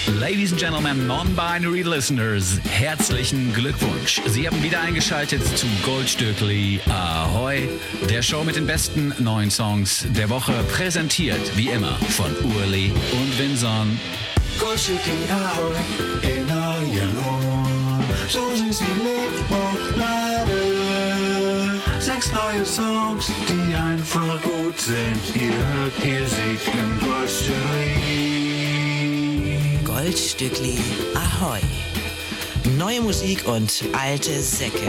Ladies and Gentlemen, Non-Binary Listeners, herzlichen Glückwunsch. Sie haben wieder eingeschaltet zu Goldstückli Ahoi, der Show mit den besten neuen Songs der Woche, präsentiert wie immer von Urli und Vinson. Goldstückli Ahoi, in euren Ohren, so süß wie Limonade. 6 neue Songs, die einfach gut sind. Ihr hört, ihr seht im Goldstückli. Goldstückli Ahoi. Neue Musik und alte Säcke.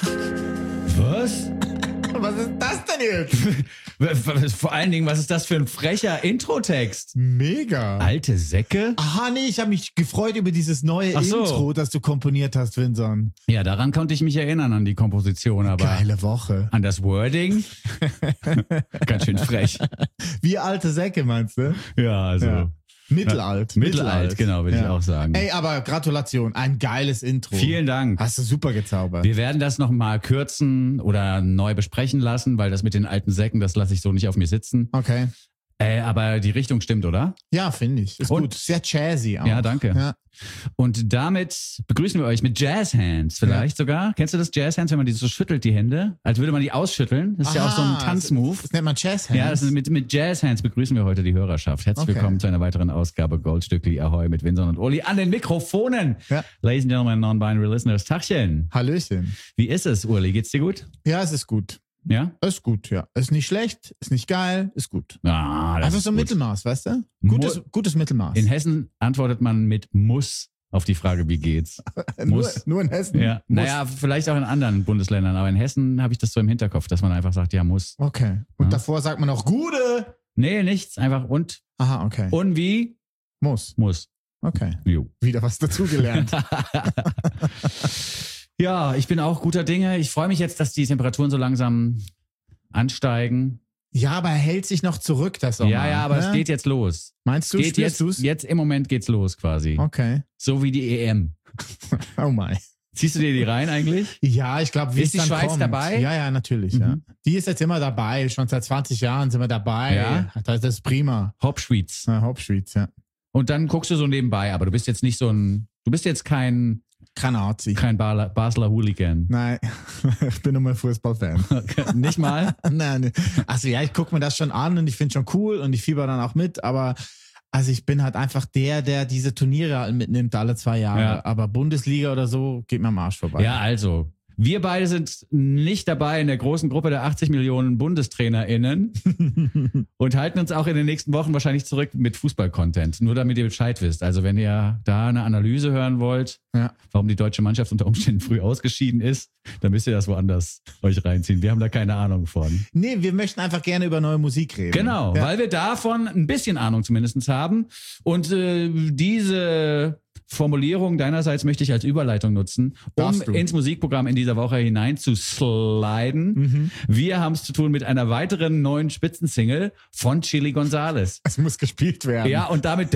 Was? Was ist das denn jetzt? Vor allen Dingen, was ist das für ein frecher Introtext? Mega. Alte Säcke? Aha, nee, ich habe mich gefreut über dieses neue Ach so. Intro, das du komponiert hast, Vinson. Ja, daran konnte ich mich erinnern, an die Komposition, aber Geile Woche. an das Wording? Ganz schön frech. Wie alte Säcke, meinst du? Ja, also. Ja. Mittelalt. Mittelalt, genau, würde ich auch sagen. Ey, aber Gratulation, ein geiles Intro. Vielen Dank. Hast du super gezaubert. Wir werden das nochmal kürzen oder neu besprechen lassen, weil das mit den alten Säcken, das lasse ich so nicht auf mir sitzen. Okay. Aber die Richtung stimmt, oder? Ja, finde ich. Ist Und- gut. Sehr jazzy auch. Ja, danke. Ja. Und damit begrüßen wir euch mit Jazz Hands vielleicht sogar. Kennst du das Jazz Hands, wenn man die so schüttelt, die Hände? Als würde man die ausschütteln. Das ist ja auch so ein Aha, Tanzmove. Das nennt man Jazz Hands. Ja, das ist mit Jazz Hands begrüßen wir heute die Hörerschaft. Herzlich Okay. willkommen zu einer weiteren Ausgabe Goldstückli Ahoi mit Vinson und Uli an den Mikrofonen. Ja. Ladies and Gentlemen, Non-Binary Listeners, Tachchen. Hallöchen. Wie ist es, Uli? Geht's dir gut? Ja, es ist gut. Ja? Ist gut, ja. Ist nicht schlecht, ist nicht geil, ist gut. Ah, das Einfach ist so ein gut. Mittelmaß, weißt du? Mu- Gutes Mittelmaß. In Hessen antwortet man mit Muss auf die Frage, wie geht's? Muss. Nur in Hessen? Ja, Muss. naja, vielleicht auch in anderen Bundesländern, aber in Hessen habe ich das so im Hinterkopf, dass man einfach sagt, ja, muss. Okay. Und Ja. davor sagt man auch Gude. Nee, nichts, einfach und. Aha, okay. Und wie? Muss. Muss. Okay. Jo. Wieder was dazugelernt. Ja, ich bin auch guter Dinge. Ich freue mich jetzt, dass die Temperaturen so langsam ansteigen. Ja, aber er hält sich noch zurück, das Sommer. Ja, aber es geht jetzt los. Meinst du, Geht spürst jetzt, du's? jetzt im Moment geht's los quasi. Okay. So wie die EM. Oh mein. Ziehst du dir die rein eigentlich? Ja, ich glaube, wie Ist es die dann Schweiz kommt. dabei? Ja, ja, natürlich. Ja. Die ist jetzt immer dabei. Schon seit 20 Jahren sind wir dabei. Ja? Das ist prima. Hauptschweiz. Hauptschweiz, ja. Und dann guckst du so nebenbei, aber du bist jetzt nicht so ein, du bist jetzt kein Nazi. Basler Hooligan. Nein, ich bin nur mal Fußballfan. Nicht mal? Nein. Also ja, ich gucke mir das schon an und ich finde schon cool und ich fieber dann auch mit, aber also ich bin halt einfach der diese Turniere mitnimmt alle 2 Jahre. Ja. Aber Bundesliga oder so geht mir am Arsch vorbei. Ja, also. Wir beide sind nicht dabei in der großen Gruppe der 80 Millionen BundestrainerInnen und halten uns auch in den nächsten Wochen wahrscheinlich zurück mit Fußball-Content. Nur damit ihr Bescheid wisst. Also wenn ihr da eine Analyse hören wollt, Ja. warum die deutsche Mannschaft unter Umständen früh ausgeschieden ist, dann müsst ihr das woanders euch reinziehen. Wir haben da keine Ahnung von. Nee, wir möchten einfach gerne über neue Musik reden. Genau, Ja. weil wir davon ein bisschen Ahnung zumindest haben. Und diese Formulierung deinerseits möchte ich als Überleitung nutzen, um Darfst du. ins Musikprogramm in dieser Woche hineinzusliden. Wir haben es zu tun mit einer weiteren neuen Spitzensingle von Chili Gonzales. Es muss gespielt werden. Ja, und damit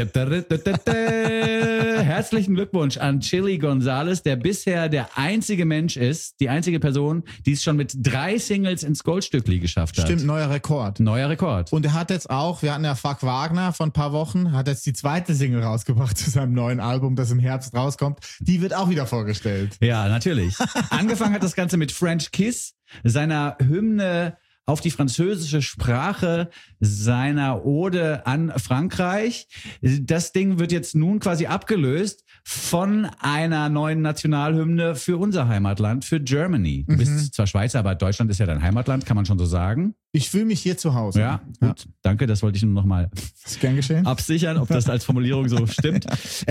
herzlichen Glückwunsch an Chili Gonzales, der bisher der einzige Mensch ist, die einzige Person, die es schon mit 3 Singles ins Goldstückli geschafft hat. Stimmt, neuer Rekord. Neuer Rekord. Und er hat jetzt auch, wir hatten ja Fuck Wagner vor ein paar Wochen, hat jetzt die zweite Single rausgebracht zu seinem neuen Album, das im Herbst rauskommt. Die wird auch wieder vorgestellt. Ja, natürlich. Angefangen hat das Ganze mit French Kiss, seiner Hymne auf die französische Sprache, seiner Ode an Frankreich. Das Ding wird jetzt nun quasi abgelöst von einer neuen Nationalhymne für unser Heimatland, für Germany. Du bist zwar Schweizer, aber Deutschland ist ja dein Heimatland, kann man schon so sagen. Ich fühle mich hier zu Hause. Ja, gut. Danke, das wollte ich nur noch mal Ist gern geschehen. absichern, ob das als Formulierung so stimmt.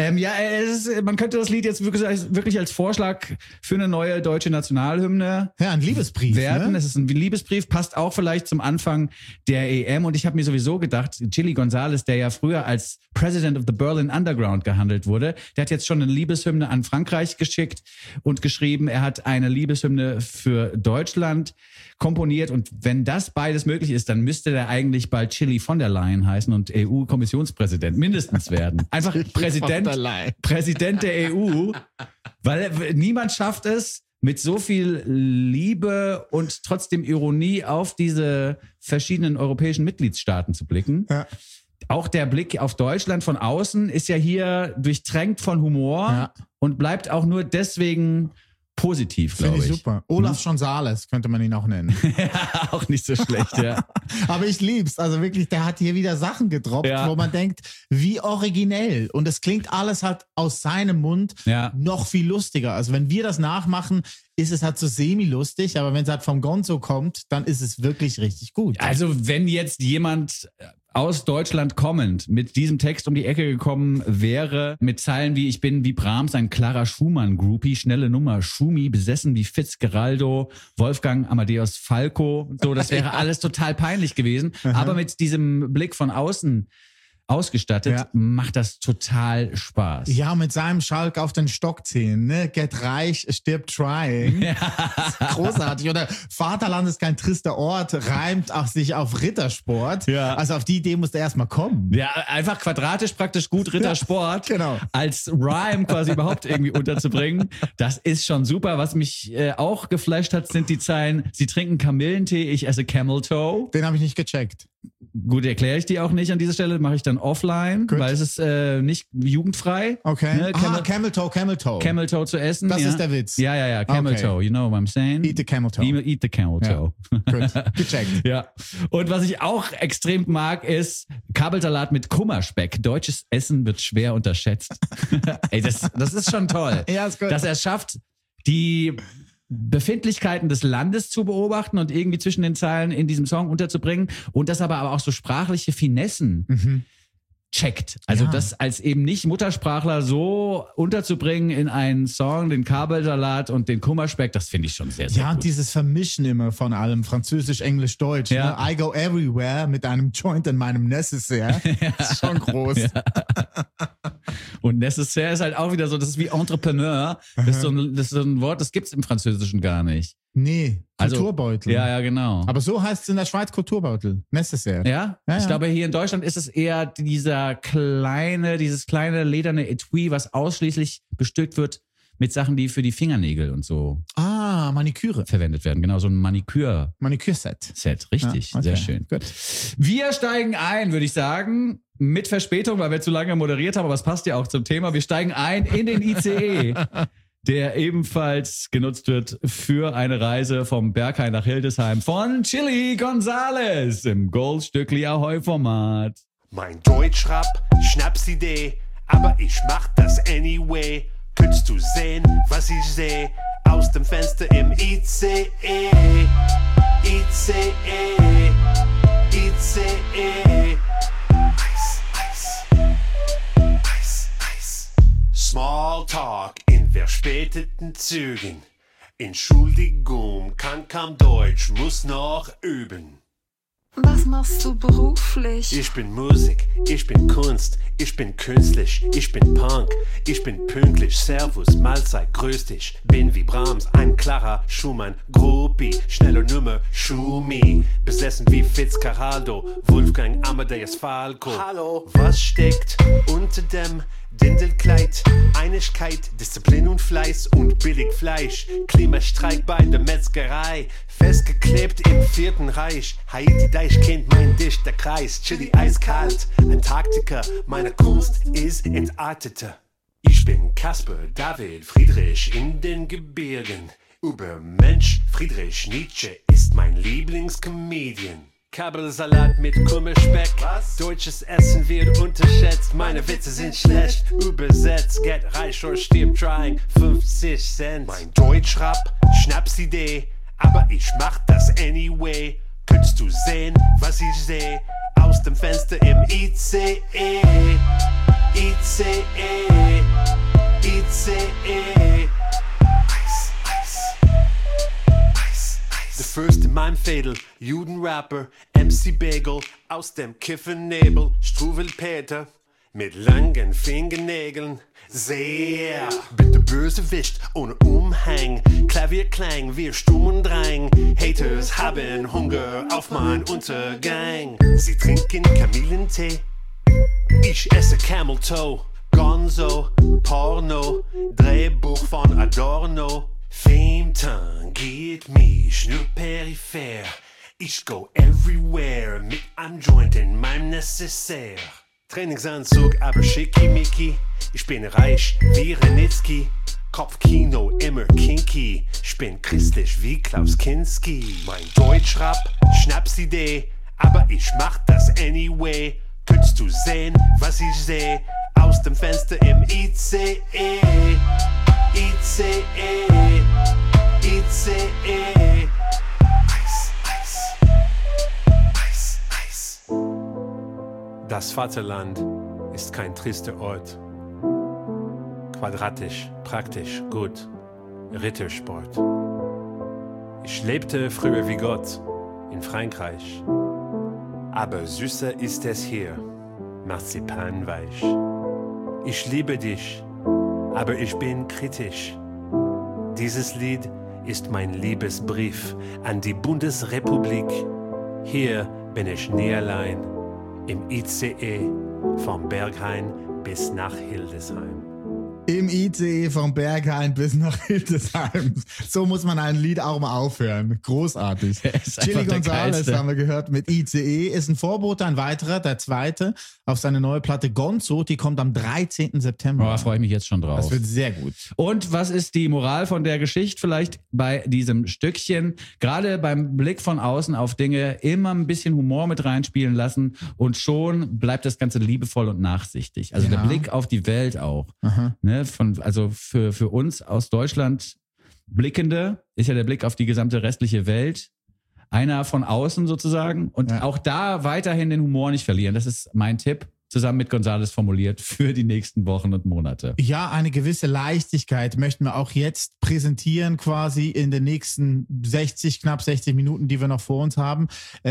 Man könnte das Lied jetzt wirklich als Vorschlag für eine neue deutsche Nationalhymne Ja, ein Liebesbrief. werden. Ne? Es ist ein Liebesbrief, passt auch vielleicht zum Anfang der EM. Und ich habe mir sowieso gedacht, Chili Gonzales, der ja früher als President of the Berlin Underground gehandelt wurde, der hat jetzt schon eine Liebeshymne an Frankreich geschickt und geschrieben. Er hat eine Liebeshymne für Deutschland komponiert. Und wenn das beides möglich ist, dann müsste der eigentlich bald Chili von der Leyen heißen und EU-Kommissionspräsident mindestens werden. Einfach Präsident der EU, weil niemand schafft es, mit so viel Liebe und trotzdem Ironie auf diese verschiedenen europäischen Mitgliedstaaten zu blicken. Ja. auch der Blick auf Deutschland von außen ist ja hier durchtränkt von Humor und bleibt auch nur deswegen positiv, glaube ich. Finde ich super. Olaf Gonzales könnte man ihn auch nennen. Auch nicht so schlecht, ja. Aber ich lieb's. Also wirklich, der hat hier wieder Sachen gedroppt, wo man denkt, wie originell. Und es klingt alles halt aus seinem Mund noch viel lustiger. Also wenn wir das nachmachen, ist es halt so semi-lustig. Aber wenn es halt vom Gonzo kommt, dann ist es wirklich richtig gut. Also wenn jetzt jemand aus Deutschland kommend mit diesem Text um die Ecke gekommen wäre, mit Zeilen wie: Ich bin wie Brahms ein Clara Schumann-Groupie, schnelle Nummer, Schumi, besessen wie Fitzgeraldo, Wolfgang Amadeus Falco und so, das wäre alles total peinlich gewesen. Aber mit diesem Blick von außen ausgestattet, macht das total Spaß. Ja, mit seinem Schalk auf den Stockzähnen, ne? Get reich, stirbt trying. Großartig. Oder Vaterland ist kein trister Ort, reimt auch sich auf Rittersport. Ja. Also auf die Idee musste er erstmal kommen. Ja, einfach quadratisch praktisch gut Rittersport genau. als Rhyme quasi überhaupt irgendwie unterzubringen. Das ist schon super. Was mich auch geflasht hat, sind die Zeilen: Sie trinken Kamillentee, ich esse Camel Toe. Den habe ich nicht gecheckt. Gut, erkläre ich die auch nicht an dieser Stelle, mache ich dann offline, weil es ist nicht jugendfrei. Okay. Ne? Camel Toe. Camel Toe zu essen. Das ist der Witz. Ja, Camel Toe, you know what I'm saying? Eat the Camel Toe. Eat the Camel Toe. Gut, gecheckt. Ja. Und was ich auch extrem mag, ist Kabelsalat mit Kummerspeck. Deutsches Essen wird schwer unterschätzt. Ey, das ist schon toll. Ja, ist gut. Dass er schafft, die Befindlichkeiten des Landes zu beobachten und irgendwie zwischen den Zeilen in diesem Song unterzubringen und das aber auch so sprachliche Finessen checkt. Also das als eben nicht Muttersprachler so unterzubringen in einen Song, den Kabelsalat und den Kummerspeck, das finde ich schon sehr, sehr gut. Ja, und dieses Vermischen immer von allem, Französisch, Englisch, Deutsch. Ja. Ne? I go everywhere mit einem Joint in meinem Necessaire. Das ist schon groß. Ja. Und Necessaire ist halt auch wieder so, das ist wie Entrepreneur. Das ist so ein Wort, das gibt's im Französischen gar nicht. Nee, Kulturbeutel. Ja, genau. Aber so heißt es in der Schweiz Kulturbeutel. Necessaire. Ja? Ich glaube, hier in Deutschland ist es eher dieses kleine lederne Etui, was ausschließlich bestückt wird mit Sachen, die für die Fingernägel und so Maniküre. verwendet werden. Genau, so ein Manikürset. Set, richtig. Ja, okay. Sehr schön. Gut. Wir steigen ein, würde ich sagen, mit Verspätung, weil wir zu lange moderiert haben, aber es passt ja auch zum Thema. Wir steigen ein in den ICE, der ebenfalls genutzt wird für eine Reise vom Berghain nach Hildesheim von Chili Gonzales im Goldstückli Ahoi-Format. Mein Deutschrap, Schnapsidee, aber ich mach das anyway. Könntest du sehen, was ich seh? Aus dem Fenster im ICE, ICE, ICE. Eis. Smalltalk in verspäteten Zügen. Entschuldigung, kann kaum Deutsch, muss noch üben. Was machst du beruflich? Ich bin Musik, ich bin Kunst, ich bin künstlich, ich bin Punk, ich bin pünktlich, Servus, Mahlzeit, grüß dich. Bin wie Brahms, ein Clara Schumann, Groupie, schnelle Nummer, Schumi. Besessen wie Fitzgeraldo, Wolfgang Amadeus Falco. Hallo, was steckt unter dem Dindelkleid? Einigkeit, Disziplin und Fleiß und billig Fleisch. Klimastreik bei der Metzgerei, festgeklebt im Vierten Reich. Haiti Deich kennt mein dichter Kreis. Chili eiskalt, Antarktika, meine Kunst ist entartete. Ich bin Kasper, David, Friedrich in den Gebirgen. Übermensch, Friedrich Nietzsche ist mein Lieblingscomedian. Kabelsalat mit Kummerspeck. Was? Deutsches Essen wird unterschätzt. Meine Witze sind schlecht übersetzt. Get reich or stirb trying. 50 Cent. Mein Deutschrap, Schnapsidee, aber ich mach das anyway. Könntest du sehen, was ich seh? Aus dem Fenster im ICE, ICE, ICE. Der Fürst in meinem Fädel, Judenrapper, MC Bagel, aus dem Kiffernebel, Struwelpeter, mit langen Fingernägeln. Sehr, bin der Bösewicht ohne Umhang, Klavierklang, wir stumm und drang. Haters haben Hunger auf mein Untergang. Sie trinken Kamillentee, ich esse Camel Toe, Gonzo, Porno, Drehbuch von Adorno. Fame tangiert mich nur peripher. Ich go everywhere mit einem Joint in meinem Necessaire. Trainingsanzug, aber schickimicki. Ich bin reich wie Renitzky. Kopfkino, immer kinky. Ich bin christlich wie Klaus Kinski. Mein Deutschrap, Schnapsidee. Aber ich mach das anyway. Könntest du sehen, was ich seh? Aus dem Fenster im ICE. ICE. ICE. Das Vaterland ist kein trister Ort. Quadratisch, praktisch, gut. Rittersport. Ich lebte früher wie Gott in Frankreich. Aber süßer ist es hier, marzipanweich. Ich liebe dich, aber ich bin kritisch. Dieses Lied ist mein Liebesbrief an die Bundesrepublik. Hier bin ich nie allein. Im ICE vom Berghain bis nach Hildesheim. Im ICE vom Berghain bis nach Hildesheim. So muss man ein Lied auch mal aufhören. Großartig. Chili González haben wir gehört mit ICE. Ist ein Vorbote, ein weiterer, der zweite, auf seine neue Platte Gonzo. Die kommt am 13. September. Da freue ich mich jetzt schon drauf. Das wird sehr gut. Und was ist die Moral von der Geschichte vielleicht bei diesem Stückchen? Gerade beim Blick von außen auf Dinge immer ein bisschen Humor mit reinspielen lassen und schon bleibt das Ganze liebevoll und nachsichtig. Also der Blick auf die Welt auch. Ne? Also für uns aus Deutschland Blickende ist ja der Blick auf die gesamte restliche Welt. Einer von außen sozusagen. Und auch da weiterhin den Humor nicht verlieren. Das ist mein Tipp, zusammen mit González formuliert für die nächsten Wochen und Monate. Ja, eine gewisse Leichtigkeit möchten wir auch jetzt präsentieren, quasi in den nächsten knapp 60 Minuten, die wir noch vor uns haben.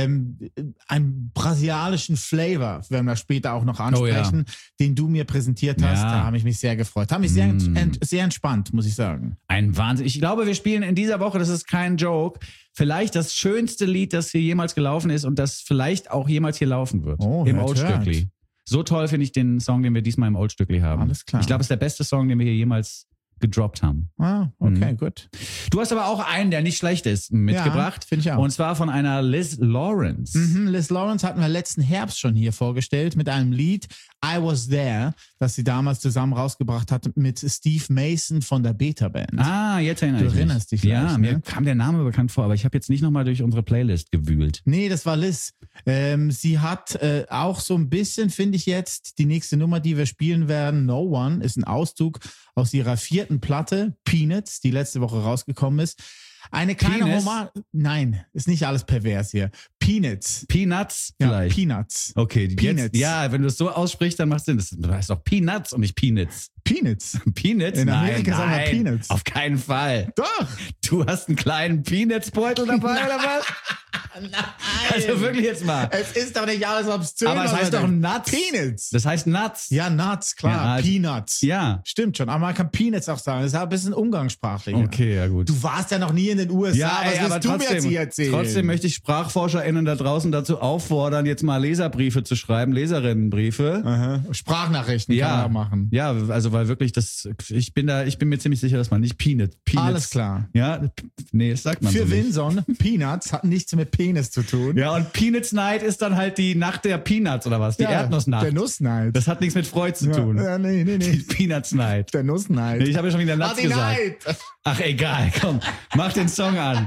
Einen brasilianischen Flavor, werden wir später auch noch ansprechen, den du mir präsentiert hast. Da habe ich mich sehr gefreut. Habe mich sehr entspannt, muss ich sagen. Ein Wahnsinn. Ich glaube, wir spielen in dieser Woche, das ist kein Joke, vielleicht das schönste Lied, das hier jemals gelaufen ist und das vielleicht auch jemals hier laufen wird. Im Oldstückli. So toll finde ich den Song, den wir diesmal im Oldstückli haben. Alles klar. Ich glaube, es ist der beste Song, den wir hier jemals gedroppt haben. Ah, okay, gut. Du hast aber auch einen, der nicht schlecht ist, mitgebracht. Ja, finde ich auch. Und zwar von einer Liz Lawrence. Liz Lawrence hatten wir letzten Herbst schon hier vorgestellt mit einem Lied I Was There, das sie damals zusammen rausgebracht hat mit Steve Mason von der Beta Band. Ah, jetzt erinnere ich mich. Du erinnerst dich vielleicht. Ja, mir kam der Name bekannt vor, aber ich habe jetzt nicht nochmal durch unsere Playlist gewühlt. Nee, das war Liz. Sie hat auch so ein bisschen, finde ich jetzt, die nächste Nummer, die wir spielen werden, No One, ist ein Auszug aus ihrer 4. Platte, Peanuts, die letzte Woche rausgekommen ist. Eine kleine Hommage. Nein, ist nicht alles pervers hier. Peanuts. Peanuts vielleicht? Ja, Peanuts. Okay, Peanuts. Wenn du es so aussprichst, dann macht es Sinn. Das heißt doch Peanuts und nicht Peanuts. Peanuts? Peanuts? In Amerika sagen wir Peanuts. Auf keinen Fall. Doch. Du hast einen kleinen Peanuts-Beutel dabei, oder was? Nein. Also wirklich jetzt mal. Es ist doch nicht alles obszön. Aber es heißt doch Nuts. Peanuts. Das heißt Nuts. Ja, Nuts, klar. Ja, Peanuts. Ja. Stimmt schon. Aber man kann Peanuts auch sagen. Das ist ein bisschen umgangssprachlich. Okay, ja gut. Du warst ja noch nie in den USA. Ja, was willst du mir jetzt hier erzählen? Trotzdem möchte ich SprachforscherInnen da draußen dazu auffordern, jetzt mal Leserbriefe zu schreiben, Leserinnenbriefe. Aha. Sprachnachrichten kann man auch machen. Ja, also weil wirklich ich bin mir ziemlich sicher, dass man nicht Peanuts. Alles klar. Ja, nee, das sagt man Für so nicht. Winson, Peanuts hat nichts mit Penis zu tun. Ja, und Peanuts Night ist dann halt die Nacht der Peanuts oder was? Die Erdnussnacht. Der Nussnight. Das hat nichts mit Freud zu tun. Ja, nee. Die Peanuts Night. Der Nussnight. Nee, ich habe ja schon wieder Nuts gesagt. Night. Ach, egal, komm, mach den Song an.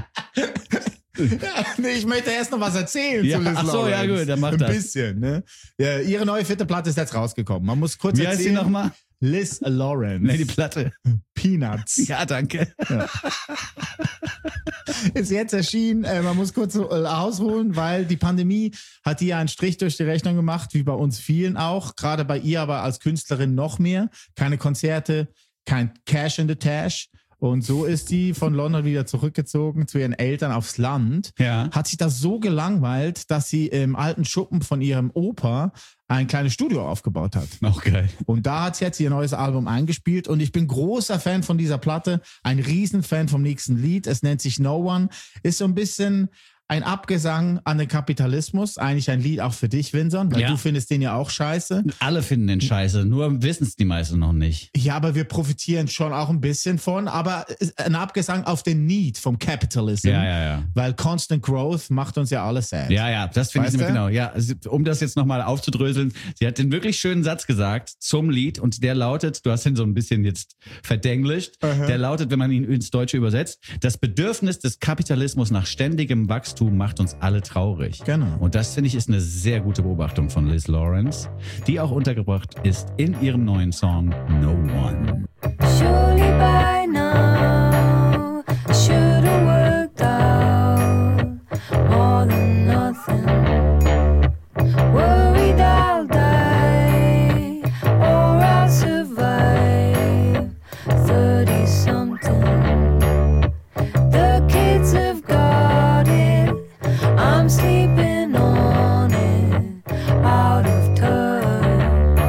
Nee, ich möchte erst noch was erzählen zu Liz Lawrence. Ach so, ja gut, dann mach das. Ein bisschen, ne? Ja, ihre neue 4. Platte ist jetzt rausgekommen. Man muss kurz Wie erzählen. heißt sie nochmal? Liz Lawrence. Nee, die Platte. Peanuts. Ja, danke. Ja. Ist jetzt erschienen. Man muss kurz ausholen, weil die Pandemie hat ihr einen Strich durch die Rechnung gemacht, wie bei uns vielen auch. Gerade bei ihr aber als Künstlerin noch mehr. Keine Konzerte, kein Cash in the Tash. Und so ist sie von London wieder zurückgezogen zu ihren Eltern aufs Land. Ja. Hat sich das so gelangweilt, dass sie im alten Schuppen von ihrem Opa ein kleines Studio aufgebaut hat. Auch geil. Und da hat sie jetzt ihr neues Album eingespielt und ich bin großer Fan von dieser Platte, ein Riesenfan vom nächsten Lied. Es nennt sich No One, ist so ein bisschen ein Abgesang an den Kapitalismus, eigentlich ein Lied auch für dich, Vincent, weil du findest den ja auch scheiße. Alle finden den scheiße, nur wissen es die meisten noch nicht. Ja, aber wir profitieren schon auch ein bisschen von, aber ein Abgesang auf den Need vom Capitalism. Ja. Weil Constant Growth macht uns ja alles sad. Ja, das finde ich nämlich genau. Ja, also, um das jetzt nochmal aufzudröseln, sie hat den wirklich schönen Satz gesagt zum Lied und der lautet, du hast ihn so ein bisschen jetzt verdenglischt, der lautet, wenn man ihn ins Deutsche übersetzt, das Bedürfnis des Kapitalismus nach ständigem Wachstum macht uns alle traurig. Genau. Und das, finde ich, ist eine sehr gute Beobachtung von Liz Lawrence, die auch untergebracht ist in ihrem neuen Song No One. Surely by now I should have worked out more than nothing. Worried I'll die or I'll survive 30-something. The kids have got it, I'm sleeping on it, out of touch.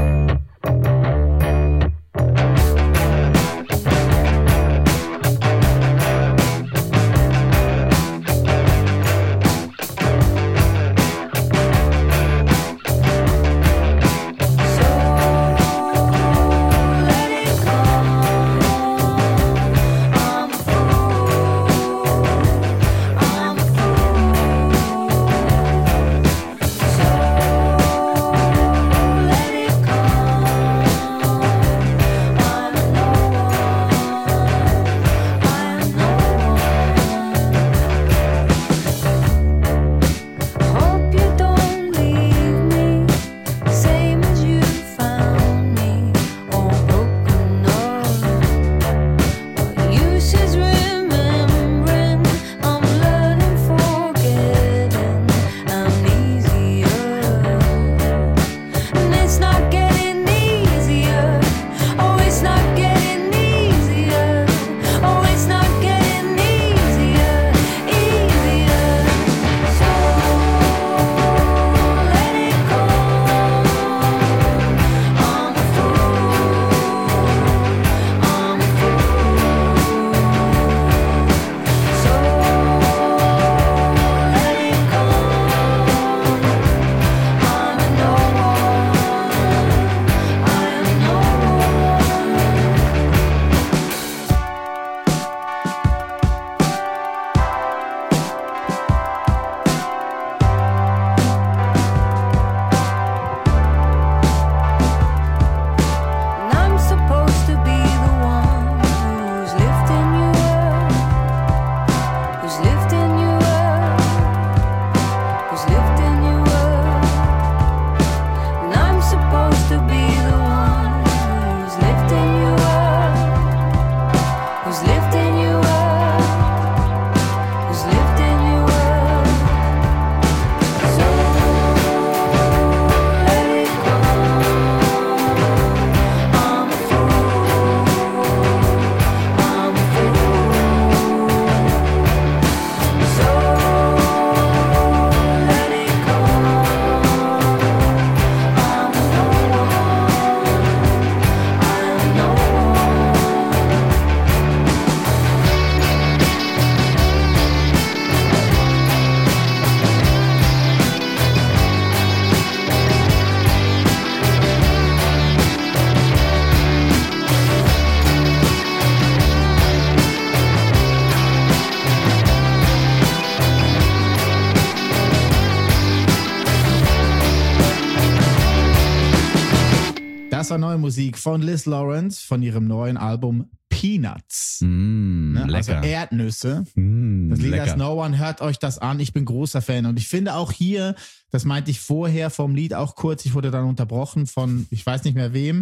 Das war neue Musik von Liz Lawrence von ihrem neuen Album Peanuts. Also Erdnüsse. Das Lied heißt No One, hört euch das an. Ich bin großer Fan. Und ich finde auch hier, das meinte ich vorher vom Lied auch kurz, ich wurde dann unterbrochen von, ich weiß nicht mehr wem,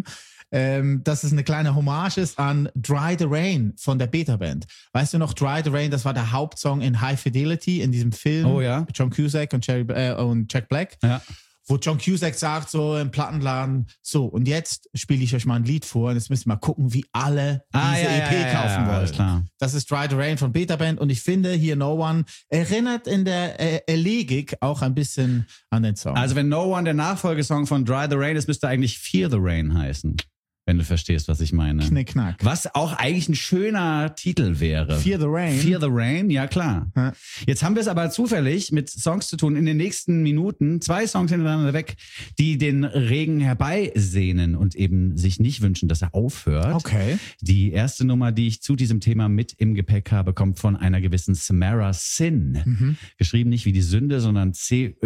dass es eine kleine Hommage ist an Dry the Rain von der Beta Band. Weißt du noch, Dry the Rain, das war der Hauptsong in High Fidelity, in diesem Film. Oh ja. John Cusack und Jack Black. Ja. Wo John Cusack sagt so im Plattenladen, so, und jetzt spiele ich euch mal ein Lied vor und jetzt müssen wir mal gucken, wie alle diese EP kaufen wollen. Klar. Das ist Dry the Rain von Beta Band und ich finde hier No One erinnert in der Elegik auch ein bisschen an den Song. Also wenn No One der Nachfolgesong von Dry the Rain ist, müsste eigentlich Feel the Rain heißen. wenn du verstehst, was ich meine. Knickknack. Was auch eigentlich ein schöner Titel wäre. Fear the Rain. Fear the Rain, ja klar. Ja. Jetzt haben wir es aber zufällig mit Songs zu tun in den nächsten Minuten, 2 Songs hintereinander weg, die den Regen herbeisehnen und eben sich nicht wünschen, dass er aufhört. Okay. Die erste Nummer, die ich zu diesem Thema mit im Gepäck habe, kommt von einer gewissen Samara Sin. Geschrieben nicht wie die Sünde, sondern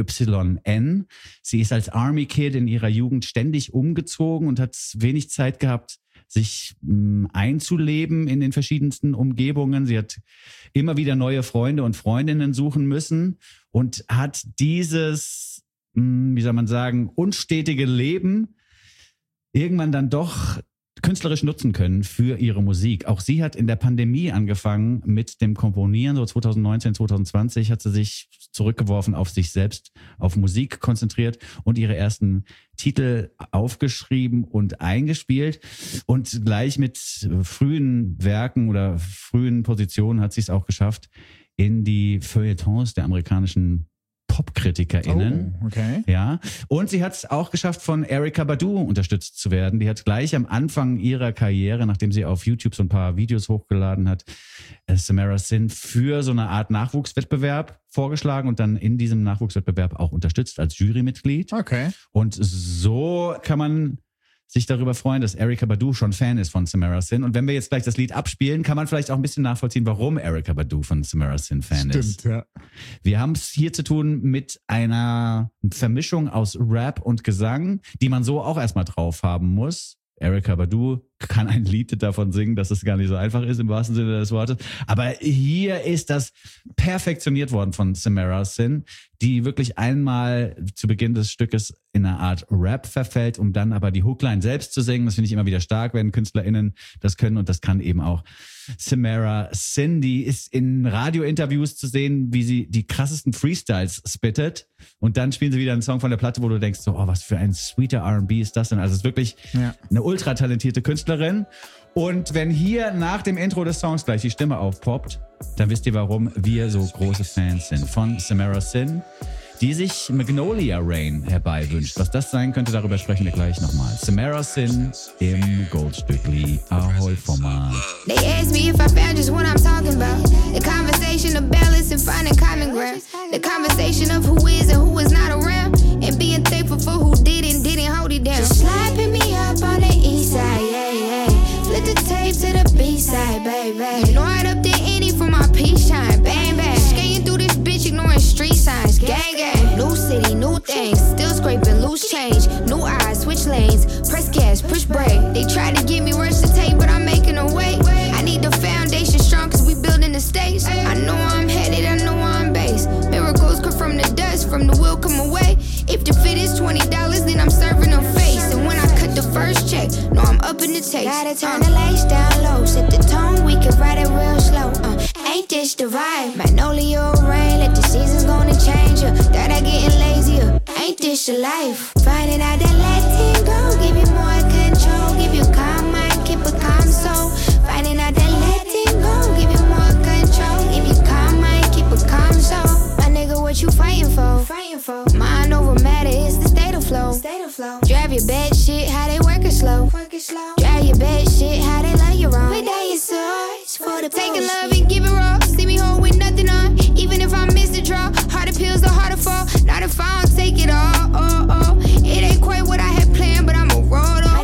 C-Y-N. Sie ist als Army Kid in ihrer Jugend ständig umgezogen und hat wenig Zeit gehabt, sich einzuleben in den verschiedensten Umgebungen. Sie hat immer wieder neue Freunde und Freundinnen suchen müssen und hat dieses, wie soll man sagen, unstetige Leben irgendwann dann doch künstlerisch nutzen können für ihre Musik. Auch sie hat in der Pandemie angefangen mit dem Komponieren, so 2019, 2020 hat sie sich zurückgeworfen auf sich selbst, auf Musik konzentriert und ihre ersten Titel aufgeschrieben und eingespielt. Und gleich mit frühen Werken oder frühen Positionen hat sie es auch geschafft, in die Feuilletons der amerikanischen PopkritikerInnen. Oh, okay. Ja. Und sie hat es auch geschafft, von Erykah Badu unterstützt zu werden. Die hat gleich am Anfang ihrer Karriere, nachdem sie auf YouTube so ein paar Videos hochgeladen hat, Samara Sin für so eine Art Nachwuchswettbewerb vorgeschlagen und dann in diesem Nachwuchswettbewerb auch unterstützt als Jurymitglied. Okay. Und so kann man sich darüber freuen, dass Erykah Badu schon Fan ist von Samara Sin. Und wenn wir jetzt gleich das Lied abspielen, kann man vielleicht auch ein bisschen nachvollziehen, warum Erykah Badu von Samara Sin Fan ist. Stimmt, ja. Wir haben es hier zu tun mit einer Vermischung aus Rap und Gesang, die man so auch erstmal drauf haben muss. Erykah Badu kann ein Lied davon singen, dass es gar nicht so einfach ist im wahrsten Sinne des Wortes. Aber hier ist das perfektioniert worden von Samara Sin, die wirklich einmal zu Beginn des Stückes in eine Art Rap verfällt, um dann aber die Hookline selbst zu singen. Das finde ich immer wieder stark, wenn KünstlerInnen das können, und das kann eben auch Samara Sin. Die ist in Radiointerviews zu sehen, wie sie die krassesten Freestyles spittet, und dann spielen sie wieder einen Song von der Platte, wo du denkst, so, oh, was für ein sweeter R&B ist das denn? Also es ist wirklich eine ultra talentierte Künstlerin. Und wenn hier nach dem Intro des Songs gleich die Stimme aufpoppt, dann wisst ihr, warum wir so große Fans sind von Samara Sin, die sich Magnolia Rain herbeiwünscht. Was das sein könnte, darüber sprechen wir gleich nochmal. Samara Sin im Goldstückli Ahoi-Format. They asked me if I found just what I'm talking about. The conversation of balance and finding common ground. The conversation of who is and who is not around. And being thankful for who did and didn't hold it down. Just slapping me up on the east side, yeah, yeah. Flip the tape to the B-side, baby. You know I'd up the ante for my peace shine, bang, bang. Skating through this bitch, ignoring street signs, gang, gang. New city, new things, still scraping loose change. New eyes, switch lanes, press gas, push brake. They try to get me rush the tape, but I'm making a way. I need the foundation strong, cause we building the stakes. I know I'm headed, I know I'm based. Miracles come from the dust, from the will come away. If the fit is $20, then I'm serving them face. And when I cut the first check, no, I'm up in the taste. Gotta turn the lights down low, set the tone, we can ride it real slow. Ain't this the vibe? Magnolia rain, let the seasons gonna change ya. That I getting lazier, ain't this your life? Finding out that letting go, give you more control, give you calm mind, keep a calm soul. Finding out that letting go, give you more control, give you calm mind, keep a calm soul. My nigga, what you fighting for? Mind over matter is the state of flow. Drive your bad shit, how they working slow. Drive your bad shit, how they love you wrong. But that your source for the taking love and give it raw. See me home with nothing on, even if I miss the draw. Harder pills, the harder fall. Not if I don't take it all. It ain't quite what I had planned, but I'ma roll on.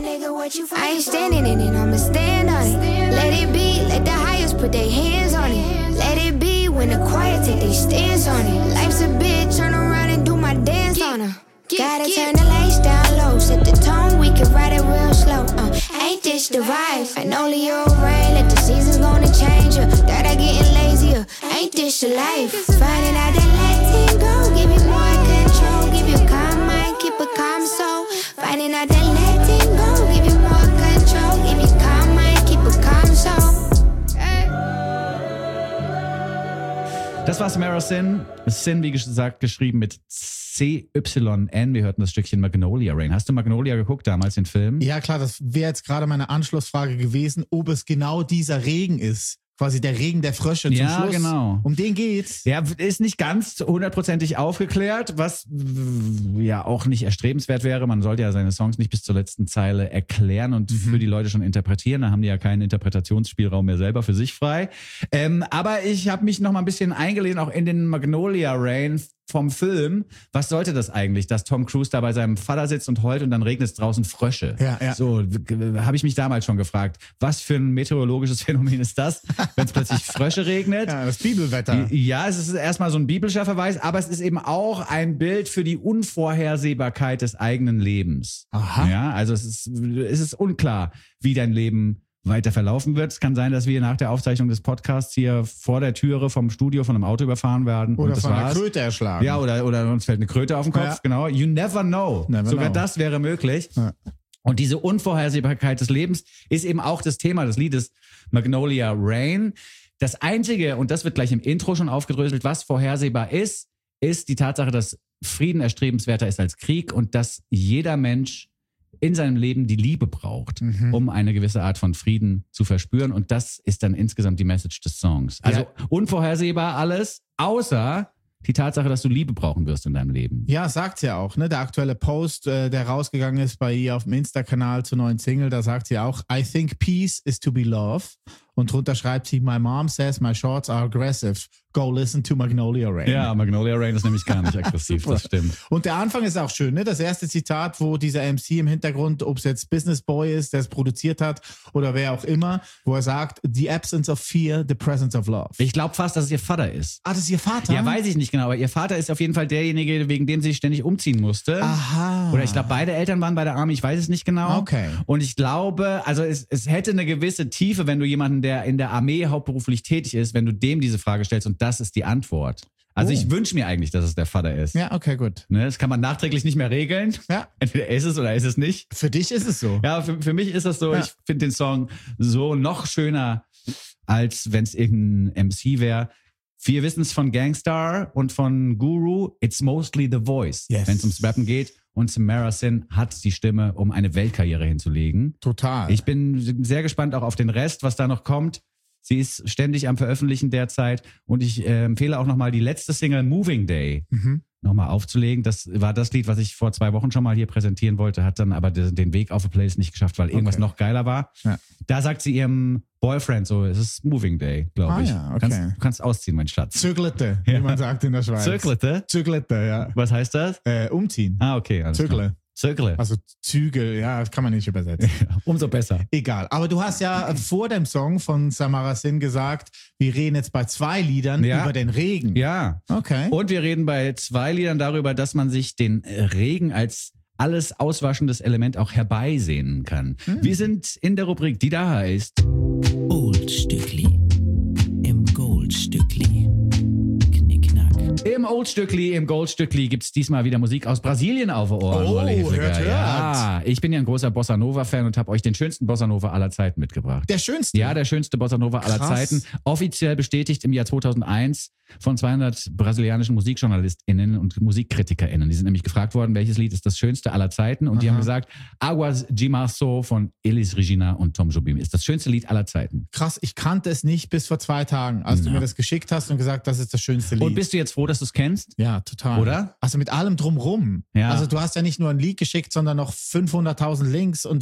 I ain't standing in it, I'ma stand on it. Let it be, let the highest put their hands on it. Let it be when the quiet take their stance on it. Life's a bitch, turn around and do my dance on her. Gotta turn the lights down low, set the tone, we can ride it real slow. Ain't this the vibe? Magnolia rain, let the seasons gonna change ya. That I getting lazier, ain't this your life? Finding out that letting go, give you more control, give you calm mind, keep a calm soul. Finding out that letting go, give you more control, give you calm mind, keep a calm soul. Das war Samara Sin. Sin, wie gesagt, geschrieben mit C-Y-N. Wir hörten das Stückchen Magnolia Rain. Hast du Magnolia geguckt damals, den Film? Ja, klar, das wäre jetzt gerade meine Anschlussfrage gewesen, ob es genau dieser Regen ist, quasi der Regen der Frösche zum Schluss. Genau. Um den geht's. Ja, ist nicht ganz 100%ig aufgeklärt, was ja auch nicht erstrebenswert wäre. Man sollte ja seine Songs nicht bis zur letzten Zeile erklären und für die Leute schon interpretieren. Da haben die ja keinen Interpretationsspielraum mehr selber für sich frei. Aber ich habe mich noch mal ein bisschen eingelesen, auch in den Magnolia Rain vom Film. Was sollte das eigentlich, dass Tom Cruise da bei seinem Vater sitzt und heult und dann regnet es draußen Frösche? Ja. So habe ich mich damals schon gefragt. Was für ein meteorologisches Phänomen ist das, wenn es plötzlich Frösche regnet? Ja, das Bibelwetter. Ja, es ist erstmal so ein biblischer Verweis, aber es ist eben auch ein Bild für die Unvorhersehbarkeit des eigenen Lebens. Aha. Ja, also es ist unklar, wie dein Leben weiter verlaufen wird. Es kann sein, dass wir nach der Aufzeichnung des Podcasts hier vor der Türe vom Studio von einem Auto überfahren werden. Oder und das von einer war's. Kröte erschlagen. Ja, oder uns fällt eine Kröte auf den Kopf, Ja. genau. You never know. Sogar das wäre möglich. Ja. Und diese Unvorhersehbarkeit des Lebens ist eben auch das Thema des Liedes Magnolia Rain. Das Einzige, und das wird gleich im Intro schon aufgedröselt, was vorhersehbar ist die Tatsache, dass Frieden erstrebenswerter ist als Krieg und dass jeder Mensch in seinem Leben die Liebe braucht, um eine gewisse Art von Frieden zu verspüren. Und das ist dann insgesamt die Message des Songs. Also unvorhersehbar alles, außer die Tatsache, dass du Liebe brauchen wirst in deinem Leben. Ja, sagt's ja auch, ne? Der aktuelle Post, der rausgegangen ist bei ihr auf dem Insta-Kanal zur neuen Single, da sagt sie auch, I think peace is to be love. Und drunter schreibt sie, my mom says my shorts are aggressive. Go listen to Magnolia Rain. Ja, Magnolia Rain ist nämlich gar nicht aggressiv, das stimmt. Und der Anfang ist auch schön, ne? Das erste Zitat, wo dieser MC im Hintergrund, ob es jetzt Business Boy ist, der es produziert hat oder wer auch immer, wo er sagt, the absence of fear, the presence of love. Ich glaube fast, dass es ihr Vater ist. Ah, das ist ihr Vater? Ja, weiß ich nicht genau, aber ihr Vater ist auf jeden Fall derjenige, wegen dem sie sich ständig umziehen musste. Aha. Oder ich glaube, beide Eltern waren bei der Army, ich weiß es nicht genau. Okay. Und ich glaube, also es hätte eine gewisse Tiefe, wenn du jemanden, der in der Armee hauptberuflich tätig ist, wenn du dem diese Frage stellst und das ist die Antwort. Also ich wünsche mir eigentlich, dass es der Vater ist. Ja, okay, gut. Ne, das kann man nachträglich nicht mehr regeln. Ja. Entweder ist es oder ist es nicht. Für dich ist es so. Ja, für mich ist das so. Ja. Ich finde den Song so noch schöner, als wenn es irgendein MC wäre. Wir wissen es von Gangstar und von Guru, it's mostly the voice, Yes. wenn es ums Rappen geht. Und Samara Sin hat die Stimme, um eine Weltkarriere hinzulegen. Total. Ich bin sehr gespannt auch auf den Rest, was da noch kommt. Sie ist ständig am Veröffentlichen derzeit. Und ich empfehle auch nochmal die letzte Single Moving Day nochmal aufzulegen. Das war das Lied, was ich vor 2 Wochen schon mal hier präsentieren wollte, hat dann aber den Weg auf die Playlist nicht geschafft, weil irgendwas noch geiler war. Ja. Da sagt sie ihrem Boyfriend so, es ist Moving Day, glaube ich. Ja, okay. Du kannst ausziehen, mein Schatz. Zöglete, wie man sagt in der Schweiz. Zöglete? Zöglete, ja. Was heißt das? Umziehen. Ah, okay. Alles Zögle. klar. Zögle. Also Zügel, ja, das kann man nicht übersetzen. Umso besser. Egal. Aber du hast ja vor dem Song von Samara Sin gesagt, wir reden jetzt bei 2 Liedern über den Regen. Ja. Okay. Und wir reden bei 2 Liedern darüber, dass man sich den Regen als alles auswaschendes Element auch herbeisehnen kann. Wir sind in der Rubrik, die da heißt Oldstückli im Goldstückli. Knickknack. Im Oldstückli, im Goldstückli gibt's diesmal wieder Musik aus Brasilien auf den Ohren. Oh, Ole Hefeger. hört. Ja, ich bin ja ein großer Bossa Nova-Fan und habe euch den schönsten Bossa Nova aller Zeiten mitgebracht. Der schönste? Ja, der schönste Bossa Nova aller Krass. Zeiten. Offiziell bestätigt im Jahr 2001 von 200 brasilianischen MusikjournalistInnen und MusikkritikerInnen. Die sind nämlich gefragt worden, welches Lied ist das schönste aller Zeiten? Und die haben gesagt, Águas de Março von Elis Regina und Tom Jobim ist das schönste Lied aller Zeiten. Krass, ich kannte es nicht bis vor 2 Tagen, als du mir das geschickt hast und gesagt, das ist das schönste Lied. Und bist du jetzt froh, dass du es kennst? Ja, total. Oder? Also mit allem drumrum. Ja. Also du hast ja nicht nur ein Lied geschickt, sondern noch 500.000 Links und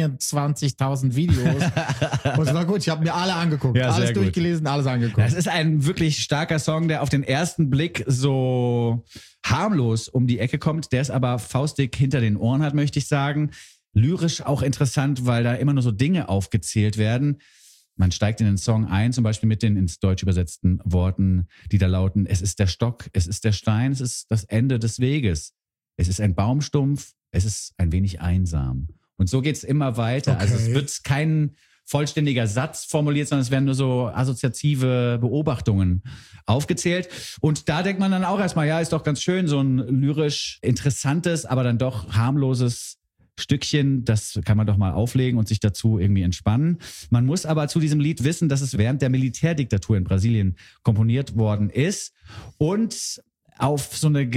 24.000 Videos. Und es war gut, ich habe mir alle angeguckt. Ja, sehr alles gut. durchgelesen, alles angeguckt. Das ist ein wirklich starker Song, der auf den ersten Blick so harmlos um die Ecke kommt, der es aber faustdick hinter den Ohren hat, möchte ich sagen. Lyrisch auch interessant, weil da immer nur so Dinge aufgezählt werden. Man steigt in den Song ein, zum Beispiel mit den ins Deutsch übersetzten Worten, die da lauten, es ist der Stock, es ist der Stein, es ist das Ende des Weges. Es ist ein Baumstumpf, es ist ein wenig einsam. Und so geht's immer weiter. Okay. Also es wird kein vollständiger Satz formuliert, sondern es werden nur so assoziative Beobachtungen aufgezählt. Und da denkt man dann auch erstmal, ja, ist doch ganz schön, so ein lyrisch interessantes, aber dann doch harmloses Stückchen, das kann man doch mal auflegen und sich dazu irgendwie entspannen. Man muss aber zu diesem Lied wissen, dass es während der Militärdiktatur in Brasilien komponiert worden ist und auf so eine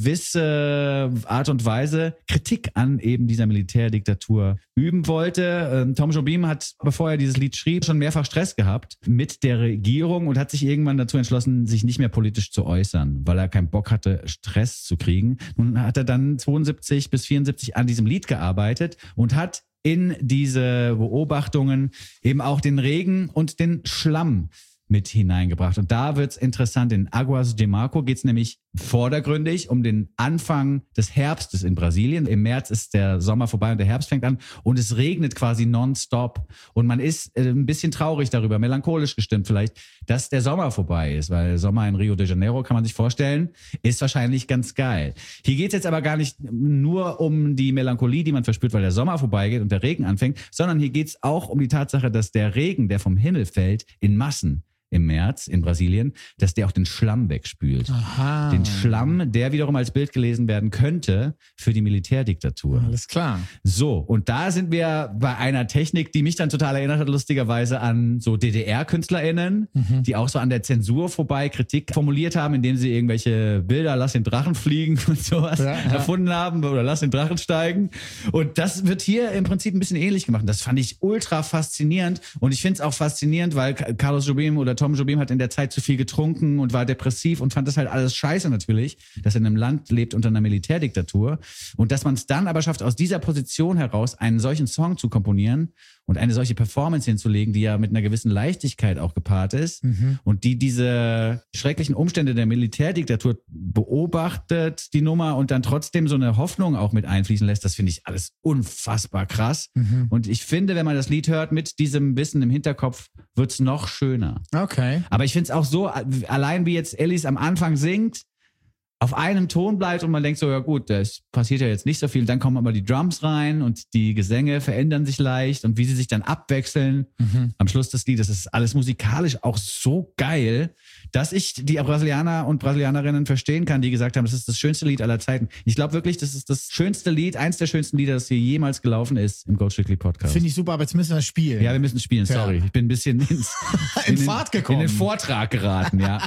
gewisse Art und Weise Kritik an eben dieser Militärdiktatur üben wollte. Tom Jobim hat, bevor er dieses Lied schrieb, schon mehrfach Stress gehabt mit der Regierung und hat sich irgendwann dazu entschlossen, sich nicht mehr politisch zu äußern, weil er keinen Bock hatte, Stress zu kriegen. Nun hat er dann 72 bis 74 an diesem Lied gearbeitet und hat in diese Beobachtungen eben auch den Regen und den Schlamm mit hineingebracht. Und da wird's interessant. In Águas de Marco geht's nämlich vordergründig um den Anfang des Herbstes in Brasilien. Im März ist der Sommer vorbei und der Herbst fängt an und es regnet quasi nonstop. Und man ist ein bisschen traurig darüber, melancholisch gestimmt vielleicht, dass der Sommer vorbei ist, weil Sommer in Rio de Janeiro, kann man sich vorstellen, ist wahrscheinlich ganz geil. Hier geht's jetzt aber gar nicht nur um die Melancholie, die man verspürt, weil der Sommer vorbeigeht und der Regen anfängt, sondern hier geht's auch um die Tatsache, dass der Regen, der vom Himmel fällt, in Massen im März in Brasilien, dass der auch den Schlamm wegspült. Aha. Den Schlamm, der wiederum als Bild gelesen werden könnte für die Militärdiktatur. Alles klar. So, und da sind wir bei einer Technik, die mich dann total erinnert hat, lustigerweise an so DDR-KünstlerInnen, die auch so an der Zensur vorbei Kritik formuliert haben, indem sie irgendwelche Bilder, lass den Drachen fliegen und sowas erfunden haben oder lass den Drachen steigen. Und das wird hier im Prinzip ein bisschen ähnlich gemacht. Das fand ich ultra faszinierend und ich finde es auch faszinierend, weil Carlos Jobim oder Tom Jobim hat in der Zeit zu viel getrunken und war depressiv und fand das halt alles scheiße natürlich, dass er in einem Land lebt unter einer Militärdiktatur und dass man es dann aber schafft, aus dieser Position heraus einen solchen Song zu komponieren und eine solche Performance hinzulegen, die ja mit einer gewissen Leichtigkeit auch gepaart ist und die diese schrecklichen Umstände der Militärdiktatur beobachtet, die Nummer, und dann trotzdem so eine Hoffnung auch mit einfließen lässt, das finde ich alles unfassbar krass. Und ich finde, wenn man das Lied hört mit diesem Wissen im Hinterkopf, wird's noch schöner. Okay. Aber ich finde es auch so, allein wie jetzt Ellis am Anfang singt, auf einem Ton bleibt und man denkt so, ja gut, das passiert ja jetzt nicht so viel. Dann kommen aber die Drums rein und die Gesänge verändern sich leicht und wie sie sich dann abwechseln am Schluss des Liedes. Das ist alles musikalisch auch so geil, dass ich die Brasilianer und Brasilianerinnen verstehen kann, die gesagt haben, das ist das schönste Lied aller Zeiten. Ich glaube wirklich, das ist das schönste Lied, eins der schönsten Lieder, das hier jemals gelaufen ist im Gold Strictly Podcast. Finde ich super, aber jetzt müssen wir spielen. Ja, wir müssen spielen, sorry. Ich bin ein bisschen in Fahrt gekommen. In den Vortrag geraten, ja.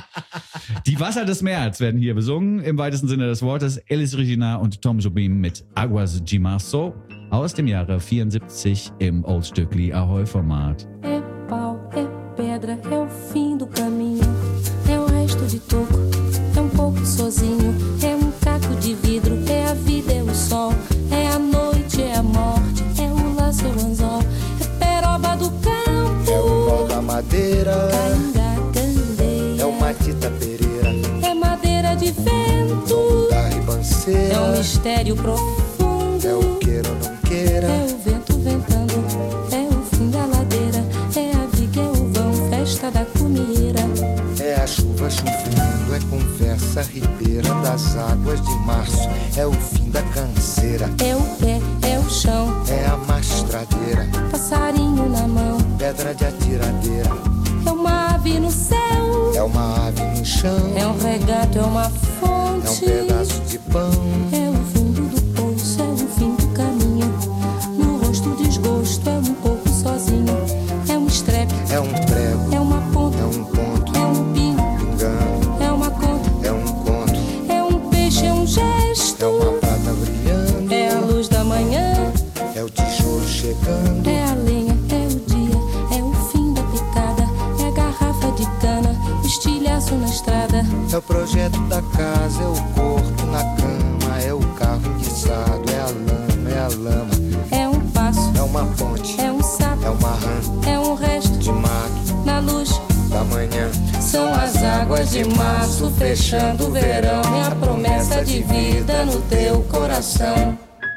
Die Wasser des März werden hier besungen, im weitesten Sinne des Wortes. Elis Regina und Tom Jobim mit Águas de Março aus dem Jahre 74 im Old Strictly Ahoy Format. É pau, é pedra, é o fim do caminho, é o resto de toco, é pouco sozinho, é caco de vidro, é a vida, é o sol, é a noite, é a morte, é o laço, é o anzol, é peroba do campo, é o pau da madeira, cainga, candeia, é o matita pereira, é madeira de vento, da ribanceira, é um mistério profundo, é o queira ou não queira, é o vento ventando, é o fim da ladeira, é a viga, é o vão, festa da comieira, é a chuva chovendo, é conversa ribeira das águas de março, é o fim da canseira, é o pé, é o chão, é a mastradeira, passarinho na mão, pedra de atiradeira, é uma ave no céu, é uma ave no chão, é um regato, é uma fonte, é um pedaço de pão, é o fundo do poço, é o fim do caminho, no rosto desgosto, é um pouco sozinho, é um estrepe, é um prego, é uma ponta, é um ponto, é um pingo, pingando, é uma conta, é um conto, é um peixe, é um gesto, é uma prata brilhando, é a luz da manhã, é o tijolo chegando, é a lenha, é o dia, é o fim da picada, é a garrafa de cana, o estilhaço na estrada, é o projeto da casa, é o corpo na cama, é o carro enguiçado, é a lama, é um passo, é uma ponte, é um sapo, é uma rã, é um resto de mato, na luz da manhã. São as águas de março fechando o verão, é a promessa de vida no teu coração.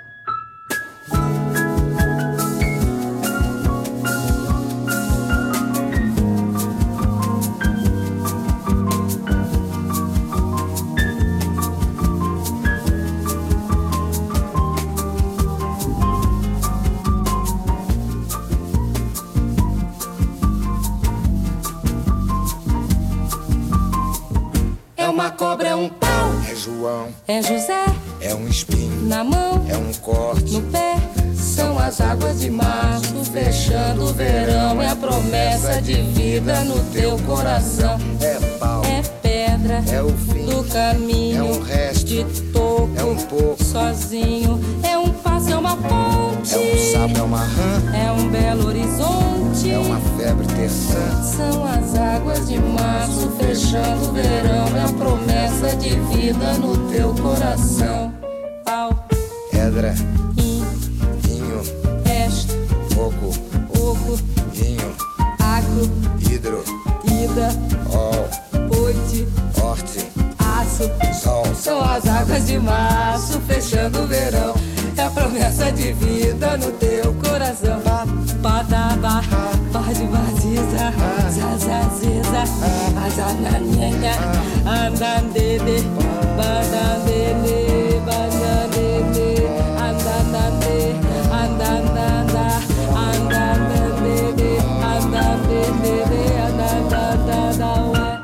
Cobra é um pau, é João, é José, é um espinho, na mão, é um corte, no pé, são as águas de março fechando o verão, é a promessa de vida no teu coração, é pau, é pedra, pedra, é o fim, do caminho, é um resto, de toco, é um pouco, sozinho, é um passo, é uma ponte, é um sapo, é uma rã, é um belo horizonte, é uma febre terçã. são as águas de março fechando o verão, é a promessa de vida no teu coração. Pau, Pedra, vinho, resto, oco, vinho, agro, hidro, ida, ol, oite, horte, aço, sol. são as águas de março fechando o verão, é a promessa de vida no teu coração. Badaba, bade baziza, zazaziza, azananhenha, andandede, bandandede, bandandede, andandande, andandanda, andandandede, andandede, andandanda, ué.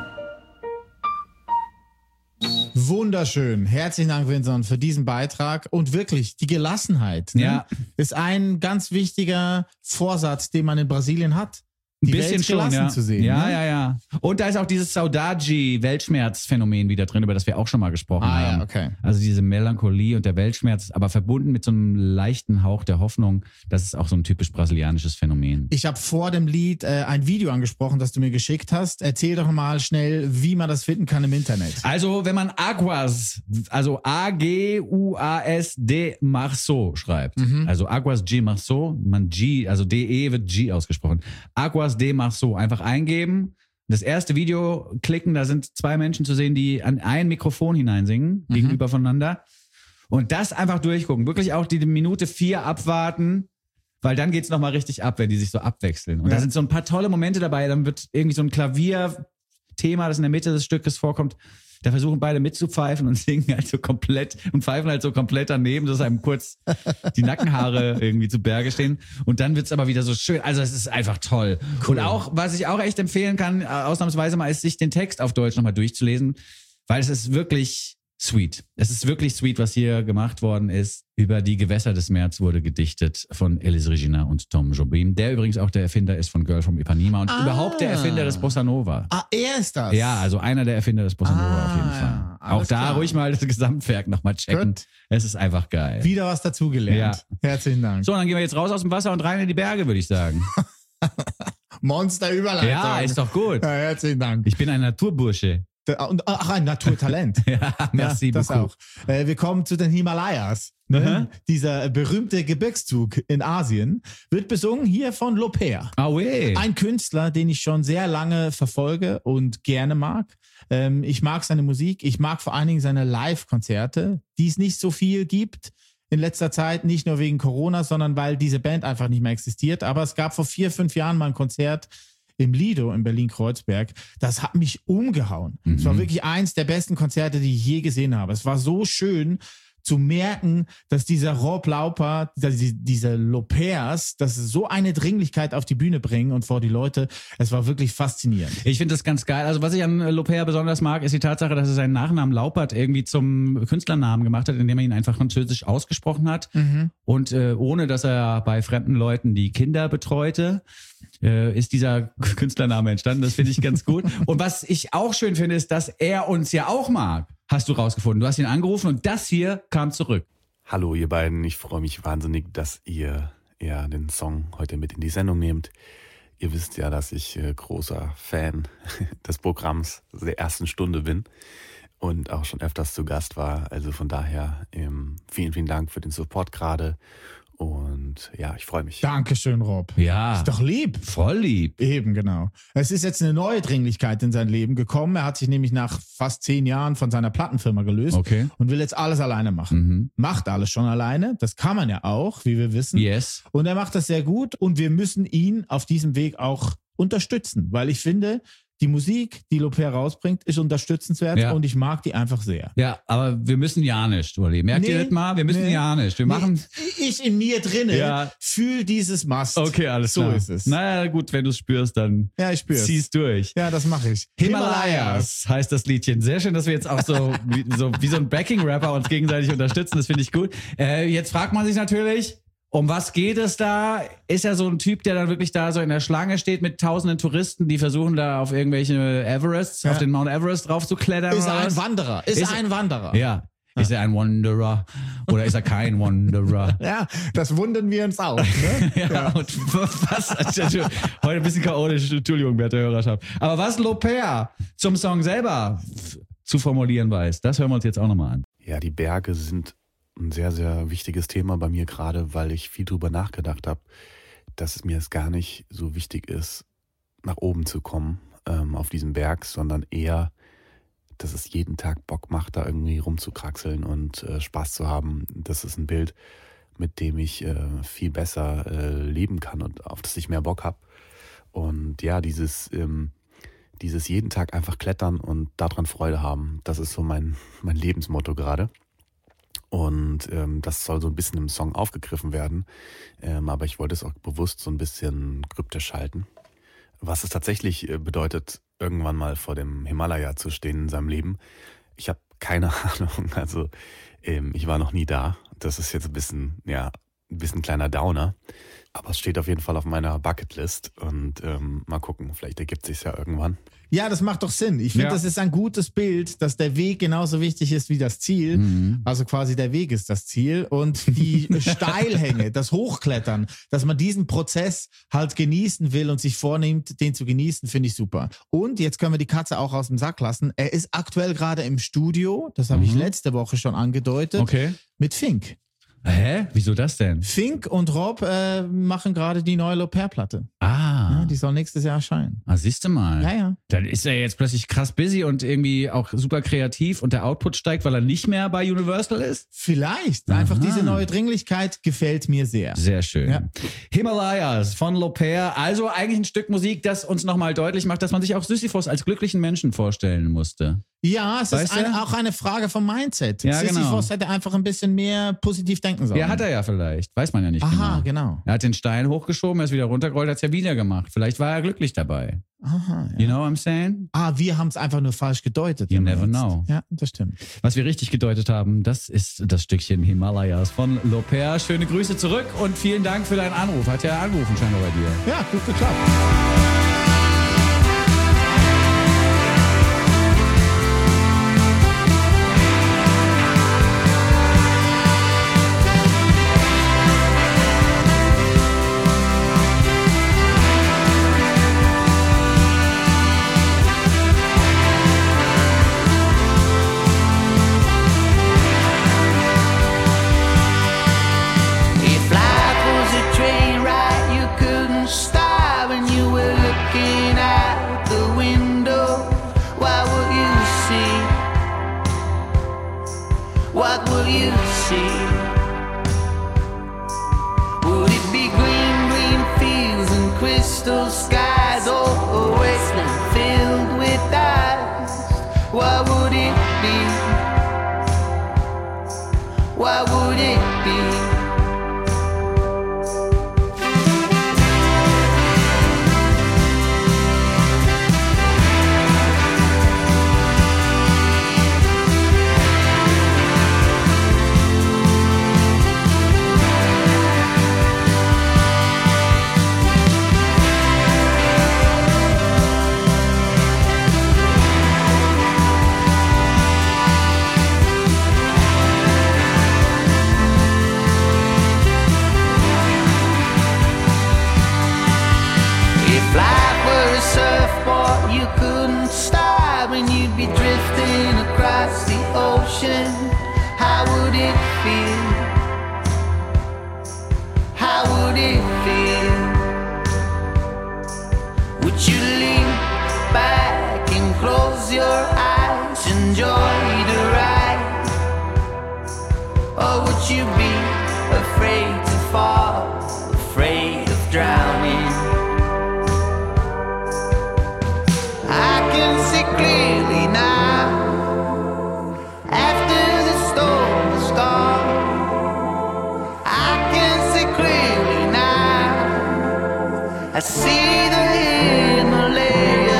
Wunderschön. Herzlichen Dank, Vincent, für diesen Beitrag. Und wirklich, die Gelassenheit ist ein ganz wichtiger Vorsatz, den man in Brasilien hat. Die bisschen Welt schon, gelassen zu sehen. Ja, ne? ja. Und da ist auch dieses Saudade-Weltschmerz-Phänomen wieder drin, über das wir auch schon mal gesprochen haben. Ja, okay. Also diese Melancholie und der Weltschmerz, aber verbunden mit so einem leichten Hauch der Hoffnung. Das ist auch so ein typisch brasilianisches Phänomen. Ich habe vor dem Lied ein Video angesprochen, das du mir geschickt hast. Erzähl doch mal schnell, wie man das finden kann im Internet. Also, wenn man Aguas, also A-G-U-A-S-D Março schreibt, also Aguas de Março, man G, also D-E wird G ausgesprochen. Aguas de Março, einfach eingeben. Das erste Video klicken, da sind 2 Menschen zu sehen, die an ein Mikrofon hineinsingen, gegenüber voneinander. Und das einfach durchgucken. Wirklich auch die Minute 4 abwarten, weil dann geht's nochmal richtig ab, wenn die sich so abwechseln. Und da sind so ein paar tolle Momente dabei. Dann wird irgendwie so ein Klavierthema, das in der Mitte des Stückes vorkommt. Da versuchen beide mitzupfeifen und singen halt so komplett und pfeifen halt so komplett daneben, dass einem kurz die Nackenhaare irgendwie zu Berge stehen. Und dann wird's aber wieder so schön. Also es ist einfach toll. Cool. Und auch, was ich auch echt empfehlen kann, ausnahmsweise mal, ist, sich den Text auf Deutsch nochmal durchzulesen, weil es ist wirklich sweet. Es ist wirklich sweet, was hier gemacht worden ist. Über die Gewässer des März wurde gedichtet von Elis Regina und Tom Jobim, der übrigens auch der Erfinder ist von Girl from Ipanema und überhaupt der Erfinder des Bossa Nova. Ah, er ist das? Ja, also einer der Erfinder des Bossa Nova auf jeden Fall. Auch da klar. ruhig mal das Gesamtwerk nochmal checken. Gut. Es ist einfach geil. Wieder was dazugelernt. Ja. Herzlichen Dank. So, dann gehen wir jetzt raus aus dem Wasser und rein in die Berge, würde ich sagen. Monster-Überleitung. Ja, ist doch gut. Ja, herzlichen Dank. Ich bin ein Naturbursche. Ach, ein Naturtalent. Ja, merci das beaucoup. auch. Wir kommen zu den Himalayas. Ne? Dieser berühmte Gebirgszug in Asien wird besungen hier von Loper. Ah, oui. Ein Künstler, den ich schon sehr lange verfolge und gerne mag. Ich mag seine Musik. Ich mag vor allen Dingen seine Live-Konzerte, die es nicht so viel gibt in letzter Zeit. Nicht nur wegen Corona, sondern weil diese Band einfach nicht mehr existiert. Aber es gab vor 4-5 Jahren mal ein Konzert im Lido in Berlin-Kreuzberg. Das hat mich umgehauen. Es war wirklich eins der besten Konzerte, die ich je gesehen habe. Es war so schön zu merken, dass dieser Rob Lauper, diese Lopers, dass sie so eine Dringlichkeit auf die Bühne bringen und vor die Leute. Es war wirklich faszinierend. Ich finde das ganz geil. Also was ich an Loper besonders mag, ist die Tatsache, dass er seinen Nachnamen Laupert irgendwie zum Künstlernamen gemacht hat, indem er ihn einfach französisch ausgesprochen hat. Und ohne, dass er bei fremden Leuten die Kinder betreute, ist dieser Künstlername entstanden. Das finde ich ganz gut. Und was ich auch schön finde, ist, dass er uns ja auch mag. Hast du rausgefunden. Du hast ihn angerufen und das hier kam zurück. Hallo ihr beiden, ich freue mich wahnsinnig, dass ihr den Song heute mit in die Sendung nehmt. Ihr wisst ja, dass ich großer Fan des Programms der ersten Stunde bin und auch schon öfters zu Gast war. Also von daher vielen, vielen Dank für den Support gerade. Und ja, ich freue mich. Dankeschön, Rob. Ja. Ist doch lieb. Voll lieb. Eben, genau. Es ist jetzt eine neue Dringlichkeit in sein Leben gekommen. Er hat sich nämlich nach fast 10 Jahren von seiner Plattenfirma gelöst und will jetzt alles alleine machen. Macht alles schon alleine. Das kann man ja auch, wie wir wissen. Yes. Und er macht das sehr gut und wir müssen ihn auf diesem Weg auch unterstützen, weil ich finde, die Musik, die Loper rausbringt, ist unterstützenswert und ich mag die einfach sehr. Ja, aber wir müssen ja nicht, Uli. Merkt ihr das mal? Wir müssen ja nicht. Wir machen. Ich in mir drinne fühl dieses Mast. Okay, alles klar. So ist es. Naja, gut, wenn du es spürst, dann zieh's durch. Ja, das mache ich. Himalayas heißt das Liedchen. Sehr schön, dass wir jetzt auch so wie so ein Backing-Rapper uns gegenseitig unterstützen. Das finde ich gut. Jetzt fragt man sich natürlich, Um was geht es da? Ist er so ein Typ, der dann wirklich da so in der Schlange steht mit tausenden Touristen, die versuchen da auf irgendwelche Everests, auf den Mount Everest drauf zu klettern? Ist er ein Wanderer? Ist er ein Wanderer? Ja. Ist er ein Wanderer oder ist er kein Wanderer? Ja, das wundern wir uns auch. Ne? Ja, und was? Heute ein bisschen chaotisch, Entschuldigung, werte Hörerschaft. Aber was Lopez zum Song selber zu formulieren weiß, das hören wir uns jetzt auch nochmal an. Ja, die Berge sind ein sehr, sehr wichtiges Thema bei mir gerade, weil ich viel drüber nachgedacht habe, dass es mir jetzt gar nicht so wichtig ist, nach oben zu kommen auf diesem Berg, sondern eher, dass es jeden Tag Bock macht, da irgendwie rumzukraxeln und Spaß zu haben. Das ist ein Bild, mit dem ich viel besser leben kann und auf das ich mehr Bock habe. Und ja, dieses jeden Tag einfach klettern und daran Freude haben, das ist so mein Lebensmotto gerade. Und das soll so ein bisschen im Song aufgegriffen werden, aber ich wollte es auch bewusst so ein bisschen kryptisch halten. Was es tatsächlich bedeutet, irgendwann mal vor dem Himalaya zu stehen in seinem Leben, ich habe keine Ahnung, also ich war noch nie da. Das ist jetzt ein bisschen kleiner Downer, aber es steht auf jeden Fall auf meiner Bucketlist und mal gucken, vielleicht ergibt es sich ja irgendwann. Ja, das macht doch Sinn. Ich finde, das ist ein gutes Bild, dass der Weg genauso wichtig ist wie das Ziel. Mhm. Also quasi der Weg ist das Ziel und die Steilhänge, das Hochklettern, dass man diesen Prozess halt genießen will und sich vornimmt, den zu genießen, finde ich super. Und jetzt können wir die Katze auch aus dem Sack lassen. Er ist aktuell gerade im Studio, das habe ich letzte Woche schon angedeutet, mit Fink. Hä? Wieso das denn? Fink und Rob machen gerade die neue Lopez-Platte. Ah. Ja, die soll nächstes Jahr erscheinen. Ah, siehst du mal. Ja, ja. Dann ist er jetzt plötzlich krass busy und irgendwie auch super kreativ und der Output steigt, weil er nicht mehr bei Universal ist? Vielleicht. Aha. Einfach diese neue Dringlichkeit gefällt mir sehr. Sehr schön. Ja. Himalayas von Lopez. Also eigentlich ein Stück Musik, das uns nochmal deutlich macht, dass man sich auch Sisyphos als glücklichen Menschen vorstellen musste. Ja, es ist auch eine Frage vom Mindset. Ja, Sisyphos hätte einfach ein bisschen mehr positiv denken sollen. Ja, hat er ja vielleicht. Weiß man ja nicht genau. Er hat den Stein hochgeschoben, er ist wieder runtergerollt, hat es ja wieder gemacht. Vielleicht war er glücklich dabei. Aha, ja. You know what I'm saying? Wir haben es einfach nur falsch gedeutet. You never know. Ja, das stimmt. Was wir richtig gedeutet haben, das ist das Stückchen Himalayas von Lopez. Schöne Grüße zurück und vielen Dank für deinen Anruf. Hat ja angerufen scheinbar bei dir. Ja, gut geklappt. What will you see? Would it be green, green fields and crystal skies, or a wasteland filled with ice? What would it be? What would it be? Surfboard, you couldn't stop and you'd be drifting across the ocean. How would it feel? How would it feel? Would you lean back and close your eyes, enjoy the ride? Or would you be afraid to fall, afraid of drowning? I can see clearly now, after the storm is gone. I can see clearly now, I see the Himalayas.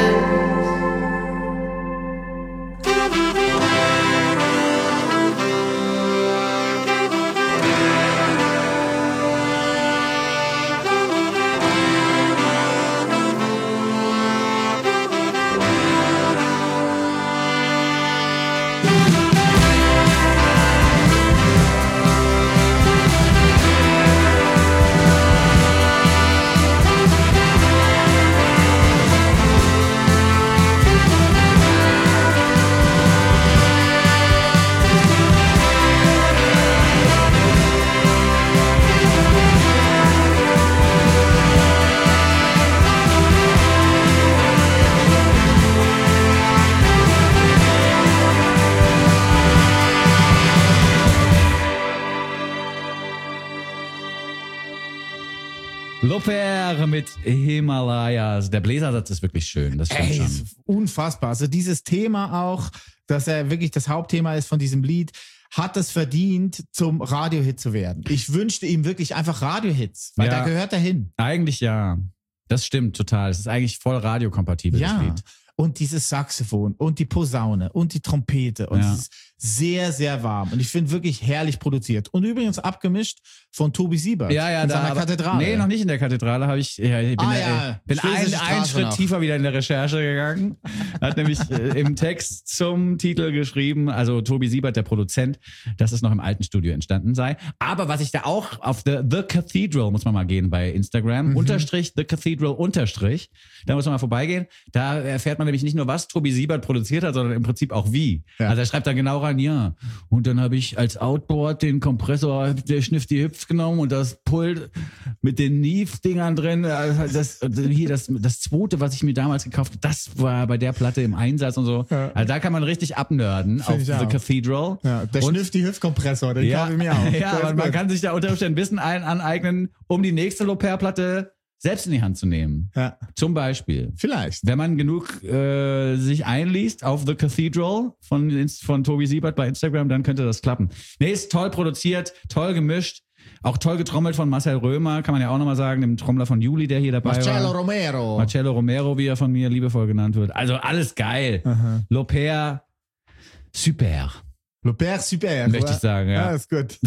Loper mit Himalayas. Der Bläsersatz ist wirklich schön. Das stimmt schon. Ist unfassbar. Also dieses Thema auch, dass er wirklich das Hauptthema ist von diesem Lied, hat es verdient, zum Radiohit zu werden. Ich wünschte ihm wirklich einfach Radiohits, weil da gehört er hin. Eigentlich ja. Das stimmt total. Es ist eigentlich voll radiokompatibel, das Lied. Und dieses Saxophon und die Posaune und die Trompete. Und es ist sehr, sehr warm. Und ich finde wirklich herrlich produziert. Und übrigens abgemischt von Tobi Siebert in seiner Kathedrale. Nee, noch nicht in der Kathedrale. Ich bin einen Schritt tiefer wieder in der Recherche gegangen. Hat nämlich im Text zum Titel geschrieben, also Tobi Siebert, der Produzent, dass es noch im alten Studio entstanden sei. Aber was ich da auch auf The Cathedral, muss man mal gehen bei Instagram, _ The Cathedral _ da muss man mal vorbeigehen. Da erfährt man nämlich nicht nur, was Tobi Siebert produziert hat, sondern im Prinzip auch wie. Ja. Also er schreibt da genau rein, ja. Und dann habe ich als Outboard den Kompressor der Schnifty Hüpf genommen und das Pult mit den Neve-Dingern drin. Das zweite, was ich mir damals gekauft habe, das war bei der Platte im Einsatz und so. Ja. Also da kann man richtig abnörden auf The Cathedral. Ja, der Schnifty Hüpf-Kompressor, den kaufe ich mir auch. Ja, aber man kann sich da unter Umständen Wissen aneignen, um die nächste Loper-Platte selbst in die Hand zu nehmen. Ja. Zum Beispiel. Vielleicht. Wenn man genug sich einliest auf The Cathedral von Tobi Siebert bei Instagram, dann könnte das klappen. Nee, ist toll produziert, toll gemischt, auch toll getrommelt von Marcel Römer, kann man ja auch nochmal sagen, dem Trommler von Juli, der hier dabei Marcello war. Marcello Romero, wie er von mir liebevoll genannt wird. Also alles geil. Aha. Loper, super. Loper, super. Möchte ich sagen, ja. Ja, ist gut.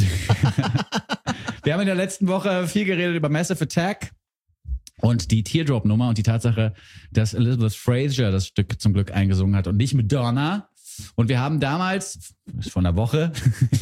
Wir haben in der letzten Woche viel geredet über Massive Attack. Und die Teardrop-Nummer und die Tatsache, dass Elizabeth Fraser das Stück zum Glück eingesungen hat und nicht Madonna. Und wir haben damals, vor einer Woche,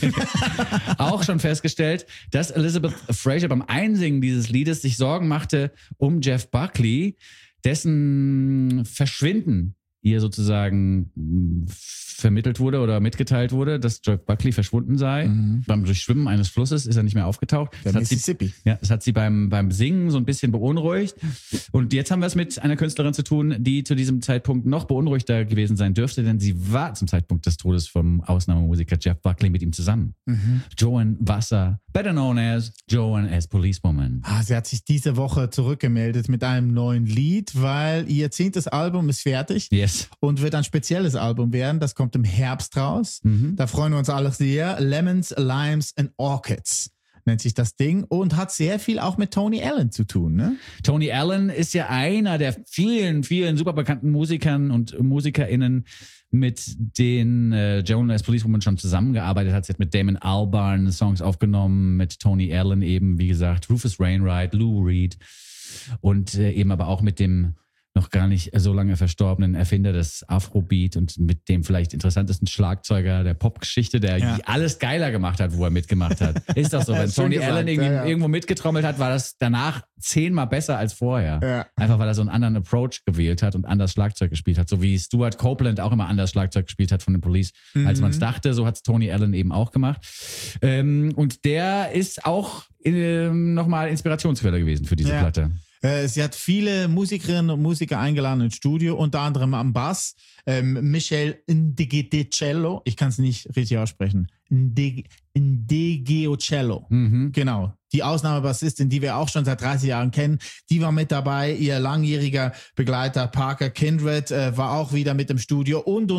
auch schon festgestellt, dass Elizabeth Fraser beim Einsingen dieses Liedes sich Sorgen machte um Jeff Buckley, dessen Verschwinden ihr sozusagen vermittelt wurde oder mitgeteilt wurde, dass Jeff Buckley verschwunden sei. Beim Durchschwimmen eines Flusses ist er nicht mehr aufgetaucht. Der Mississippi. Das hat sie beim Singen so ein bisschen beunruhigt. Und jetzt haben wir es mit einer Künstlerin zu tun, die zu diesem Zeitpunkt noch beunruhigter gewesen sein dürfte, denn sie war zum Zeitpunkt des Todes vom Ausnahmemusiker Jeff Buckley mit ihm zusammen. Joan Wasser, better known as Joan as Policewoman. Sie hat sich diese Woche zurückgemeldet mit einem neuen Lied, weil ihr 10. Album ist fertig. Yes. Und wird ein spezielles Album werden. Das kommt im Herbst raus. Da freuen wir uns alle sehr. Lemons, Limes and Orchids nennt sich das Ding und hat sehr viel auch mit Tony Allen zu tun. Ne? Tony Allen ist ja einer der vielen, vielen super bekannten Musikern und MusikerInnen, mit denen Joan as Policewoman schon zusammengearbeitet hat. Sie hat mit Damon Albarn Songs aufgenommen, mit Tony Allen eben, wie gesagt, Rufus Wainwright, Lou Reed und eben aber auch mit dem noch gar nicht so lange verstorbenen Erfinder des Afrobeat und mit dem vielleicht interessantesten Schlagzeuger der Popgeschichte, der alles geiler gemacht hat, wo er mitgemacht hat. Ist doch so, wenn Tony Allen irgendwo mitgetrommelt hat, war das danach 10-mal besser als vorher. Ja. Einfach weil er so einen anderen Approach gewählt hat und anders Schlagzeug gespielt hat. So wie Stuart Copeland auch immer anders Schlagzeug gespielt hat von den Police, als man es dachte. So hat es Tony Allen eben auch gemacht. Und der ist auch nochmal Inspirationsquelle gewesen für diese Platte. Sie hat viele Musikerinnen und Musiker eingeladen ins Studio, unter anderem am Bass Michel Ndegeocello, ich kann es nicht richtig aussprechen, Ndegeocello, genau, die Ausnahmebassistin, die wir auch schon seit 30 Jahren kennen, die war mit dabei, ihr langjähriger Begleiter Parker Kindred war auch wieder mit im Studio und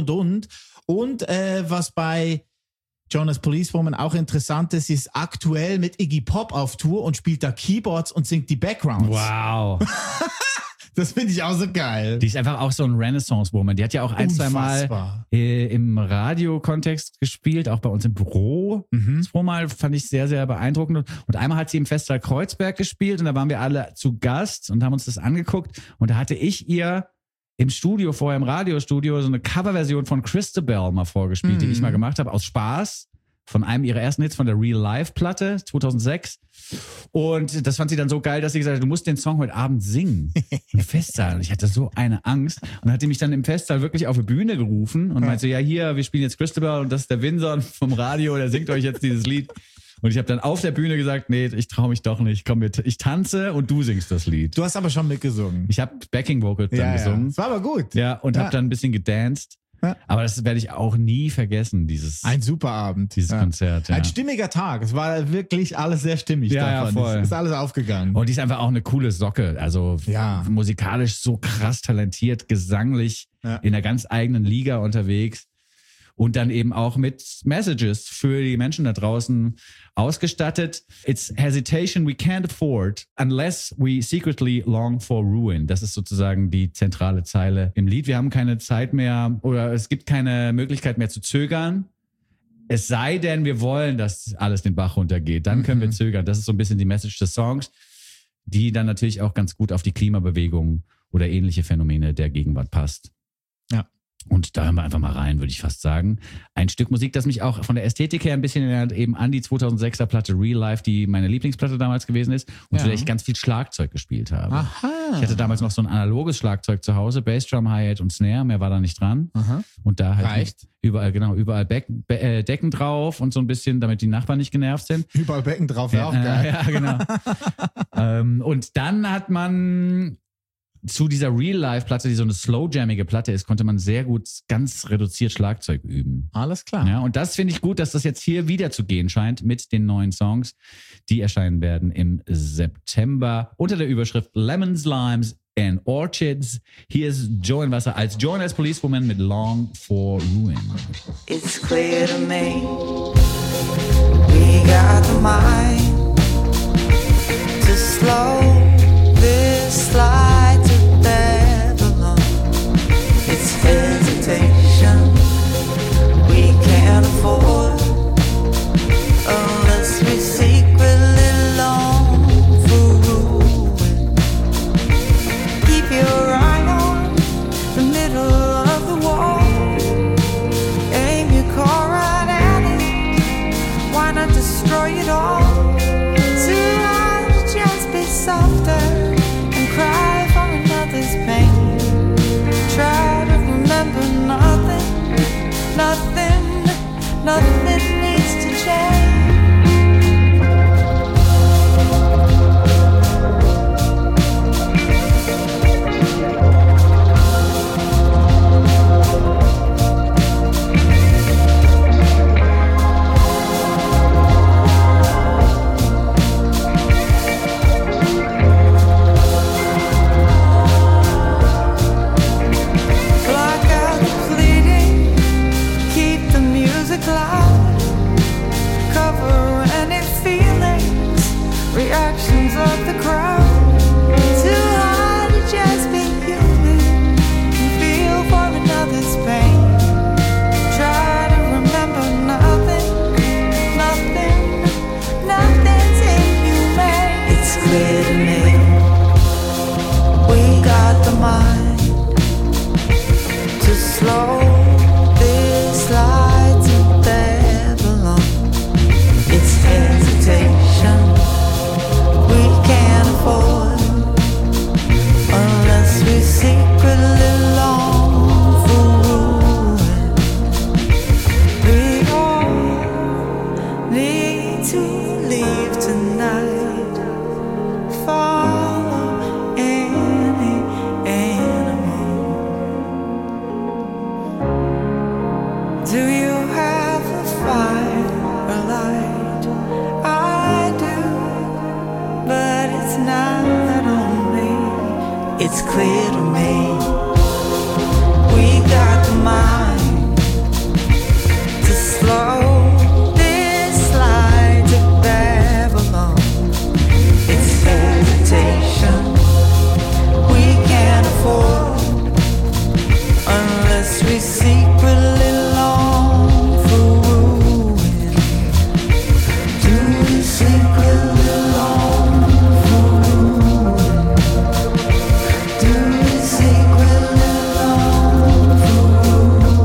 was bei Joan as Policewoman auch interessant ist, sie ist aktuell mit Iggy Pop auf Tour und spielt da Keyboards und singt die Backgrounds. Wow. Das finde ich auch so geil. Die ist einfach auch so ein Renaissance-Woman. Die hat ja auch ein, zwei Mal im Radio-Kontext gespielt, auch bei uns im Büro. Zweimal fand ich sehr, sehr beeindruckend. Und einmal hat sie im Festsaal Kreuzberg gespielt und da waren wir alle zu Gast und haben uns das angeguckt. Und da hatte ich ihr im Studio, vorher im Radiostudio, so eine Coverversion von Christabel mal vorgespielt, die ich mal gemacht habe, aus Spaß, von einem ihrer ersten Hits von der Real Life-Platte, 2006. Und das fand sie dann so geil, dass sie gesagt hat, du musst den Song heute Abend singen. Im Festsaal. Und ich hatte so eine Angst. Und hat die mich dann im Festsaal wirklich auf die Bühne gerufen und meinte so, ja hier, wir spielen jetzt Christabel und das ist der Winson vom Radio, der singt euch jetzt dieses Lied. Und ich habe dann auf der Bühne gesagt, nee, ich traue mich doch nicht. Komm, ich tanze und du singst das Lied. Du hast aber schon mitgesungen. Ich habe Backing Vocals dann gesungen. Das war aber gut. Ja, und habe dann ein bisschen gedanced. Aber das werde ich auch nie vergessen, ein super Abend. Dieses Konzert. Ja. Ein stimmiger Tag. Es war wirklich alles sehr stimmig davon. Ja, voll. Ist alles aufgegangen. Und die ist einfach auch eine coole Socke. Also musikalisch so krass talentiert, gesanglich in einer ganz eigenen Liga unterwegs. Und dann eben auch mit Messages für die Menschen da draußen ausgestattet. It's hesitation we can't afford unless we secretly long for ruin. Das ist sozusagen die zentrale Zeile im Lied. Wir haben keine Zeit mehr oder es gibt keine Möglichkeit mehr zu zögern. Es sei denn, wir wollen, dass alles den Bach runtergeht. Dann können wir zögern. Das ist so ein bisschen die Message des Songs, die dann natürlich auch ganz gut auf die Klimabewegung oder ähnliche Phänomene der Gegenwart passt. Ja. Und da hören wir einfach mal rein, würde ich fast sagen. Ein Stück Musik, das mich auch von der Ästhetik her ein bisschen erinnert, eben an die 2006er Platte Real Life, die meine Lieblingsplatte damals gewesen ist und zu der ich ganz viel Schlagzeug gespielt habe. Aha. Ich hatte damals noch so ein analoges Schlagzeug zu Hause, Bassdrum, Hi-Hat und Snare, mehr war da nicht dran. Aha. Und da halt reicht. Überall Decken drauf und so ein bisschen, damit die Nachbarn nicht genervt sind. Überall Becken drauf, wäre auch geil. Ja, genau. Und dann hat man zu dieser Real-Life-Platte, die so eine slow-jammige Platte ist, konnte man sehr gut ganz reduziert Schlagzeug üben. Alles klar. Ja, und das finde ich gut, dass das jetzt hier wieder zu gehen scheint mit den neuen Songs, die erscheinen werden im September unter der Überschrift Lemons, Limes and Orchids. Hier ist Joan Wasser als Joan as Policewoman mit Long for Ruin. It's clear to me we got the mind to slow this slide to Babylon. It's hesitation we can't afford unless we secretly long for ruin. Keep your eye on the middle of the wall. Aim your car right at it. Why not destroy it all? Too hard to just be softer. Cry for another's pain. Try to remember nothing needs to change. Reactions of the crowd. Too hard to just be human and feel for another's pain. Try to remember nothing's inhumane. It's clear to me we got the mind to slow this slide to Babylon. It's hesitation we can't afford unless we secretly long for ruin. We all need to leave tonight. Follow any animal. Do you have a fire light? I do. But it's not on me. It's clear to me we got the mind to slow this slide to Babylon. It's hesitation we can't afford unless we secretly long for ruin. Do we secretly long? Do you secretly long for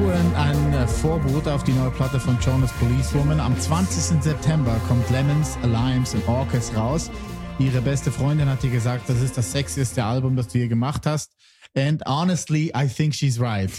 hören ein Vorbote auf die neue Platte von Jonas Policewoman. Am 20. September kommt Lemons, Limes and Orcas raus. Ihre beste Freundin hat ihr gesagt, das ist das sexieste Album, das du je gemacht hast. And honestly, I think she's right.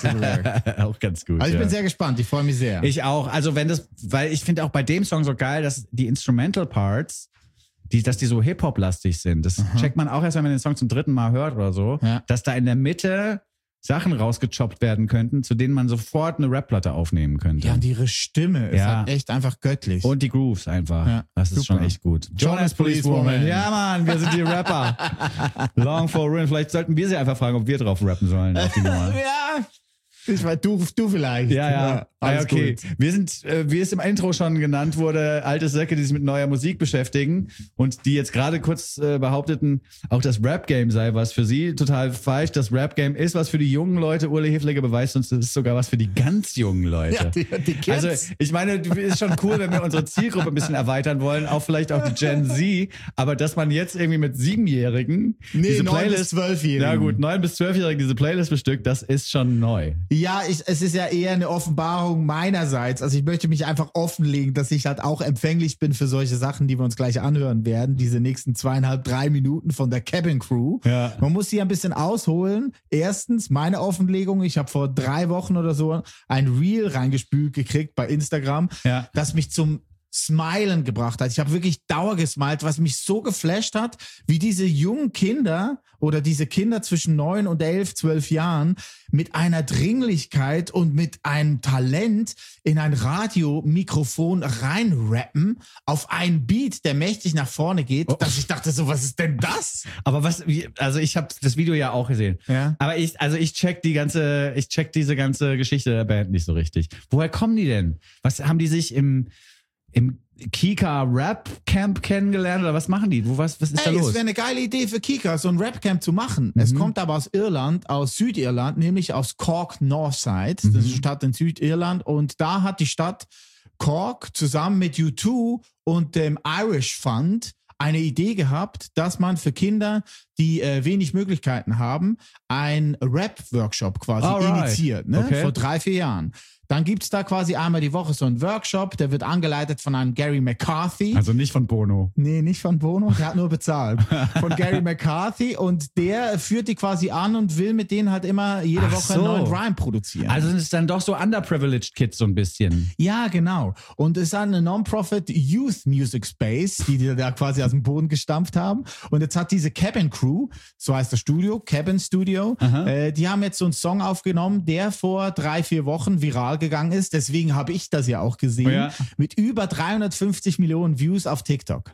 Auch ganz gut. Also ich bin sehr gespannt, ich freue mich sehr. Ich auch. Also weil ich finde auch bei dem Song so geil, dass die Instrumental Parts, dass die so Hip-Hop-lastig sind. Das checkt man auch erst, wenn man den Song zum 3. Mal hört oder so, dass da in der Mitte Sachen rausgechoppt werden könnten, zu denen man sofort eine Rap-Platte aufnehmen könnte. Ja, und ihre Stimme ist halt echt einfach göttlich. Und die Grooves einfach. Ja, das ist schon echt gut. Jonas Policewoman. Ja, Mann, wir sind die Rapper. Long for Ruin. Vielleicht sollten wir sie einfach fragen, ob wir drauf rappen sollen auf die Nummer. Ja. Ich weiß, du vielleicht. Ja. Okay. Gut. Wir sind, wie es im Intro schon genannt wurde, alte Säcke, die sich mit neuer Musik beschäftigen und die jetzt gerade kurz behaupteten, auch das Rap-Game sei was für sie. Total falsch. Das Rap-Game ist was für die jungen Leute. Ule Hefliger beweist uns, das ist sogar was für die ganz jungen Leute. Ja, die Kids. Also, ich meine, ist schon cool, wenn wir unsere Zielgruppe ein bisschen erweitern wollen, auch vielleicht auch die Gen Z, aber dass man jetzt irgendwie mit 7-Jährigen diese 9 Playlist, bis 12-Jährigen. Ja gut, 9 bis 12-Jährigen diese Playlist bestückt, das ist schon neu. Ja, es ist ja eher eine Offenbarung meinerseits. Also ich möchte mich einfach offenlegen, dass ich halt auch empfänglich bin für solche Sachen, die wir uns gleich anhören werden. Diese nächsten 2,5-3 Minuten von der Cabin Crew. Ja. Man muss sie ein bisschen ausholen. Erstens, meine Offenlegung. Ich habe vor 3 Wochen oder so ein Reel reingespült gekriegt bei Instagram, das mich zum Smilen gebracht hat. Ich habe wirklich dauergesmiled, was mich so geflasht hat, wie diese jungen Kinder oder diese Kinder zwischen 9 und 11, 12 Jahren mit einer Dringlichkeit und mit einem Talent in ein Radiomikrofon reinrappen auf einen Beat, der mächtig nach vorne geht, dass ich dachte so, was ist denn das? Aber also ich habe das Video ja auch gesehen. Ja. Aber ich check diese ganze Geschichte der Band nicht so richtig. Woher kommen die denn? Was haben die sich im Kika Rap Camp kennengelernt oder was machen die? Was ist da los? Es wäre eine geile Idee für Kika, so ein Rap Camp zu machen. Es kommt aber aus Irland, aus Südirland, nämlich aus Cork Northside. Das ist eine Stadt in Südirland und da hat die Stadt Cork zusammen mit U2 und dem Irish Fund eine Idee gehabt, dass man für Kinder, die wenig Möglichkeiten haben, einen Rap-Workshop quasi initiiert, ne? Okay. Vor 3-4 Jahren. Dann gibt's da quasi einmal die Woche so einen Workshop, der wird angeleitet von einem Gary McCarthy. Also nicht von Bono. Nee, nicht von Bono, der hat nur bezahlt. Von Gary McCarthy und der führt die quasi an und will mit denen halt immer jede Woche einen neuen Rhyme produzieren. Also sind es dann doch so underprivileged Kids so ein bisschen. Ja, genau. Und es ist eine Non-Profit Youth Music Space, die da quasi aus dem Boden gestampft haben. Und jetzt hat diese Cabin Crew, so heißt das Studio, Cabin Studio, die haben jetzt so einen Song aufgenommen, der vor 3-4 Wochen viral gegangen ist. Deswegen habe ich das ja auch gesehen. Mit über 350 Millionen Views auf TikTok.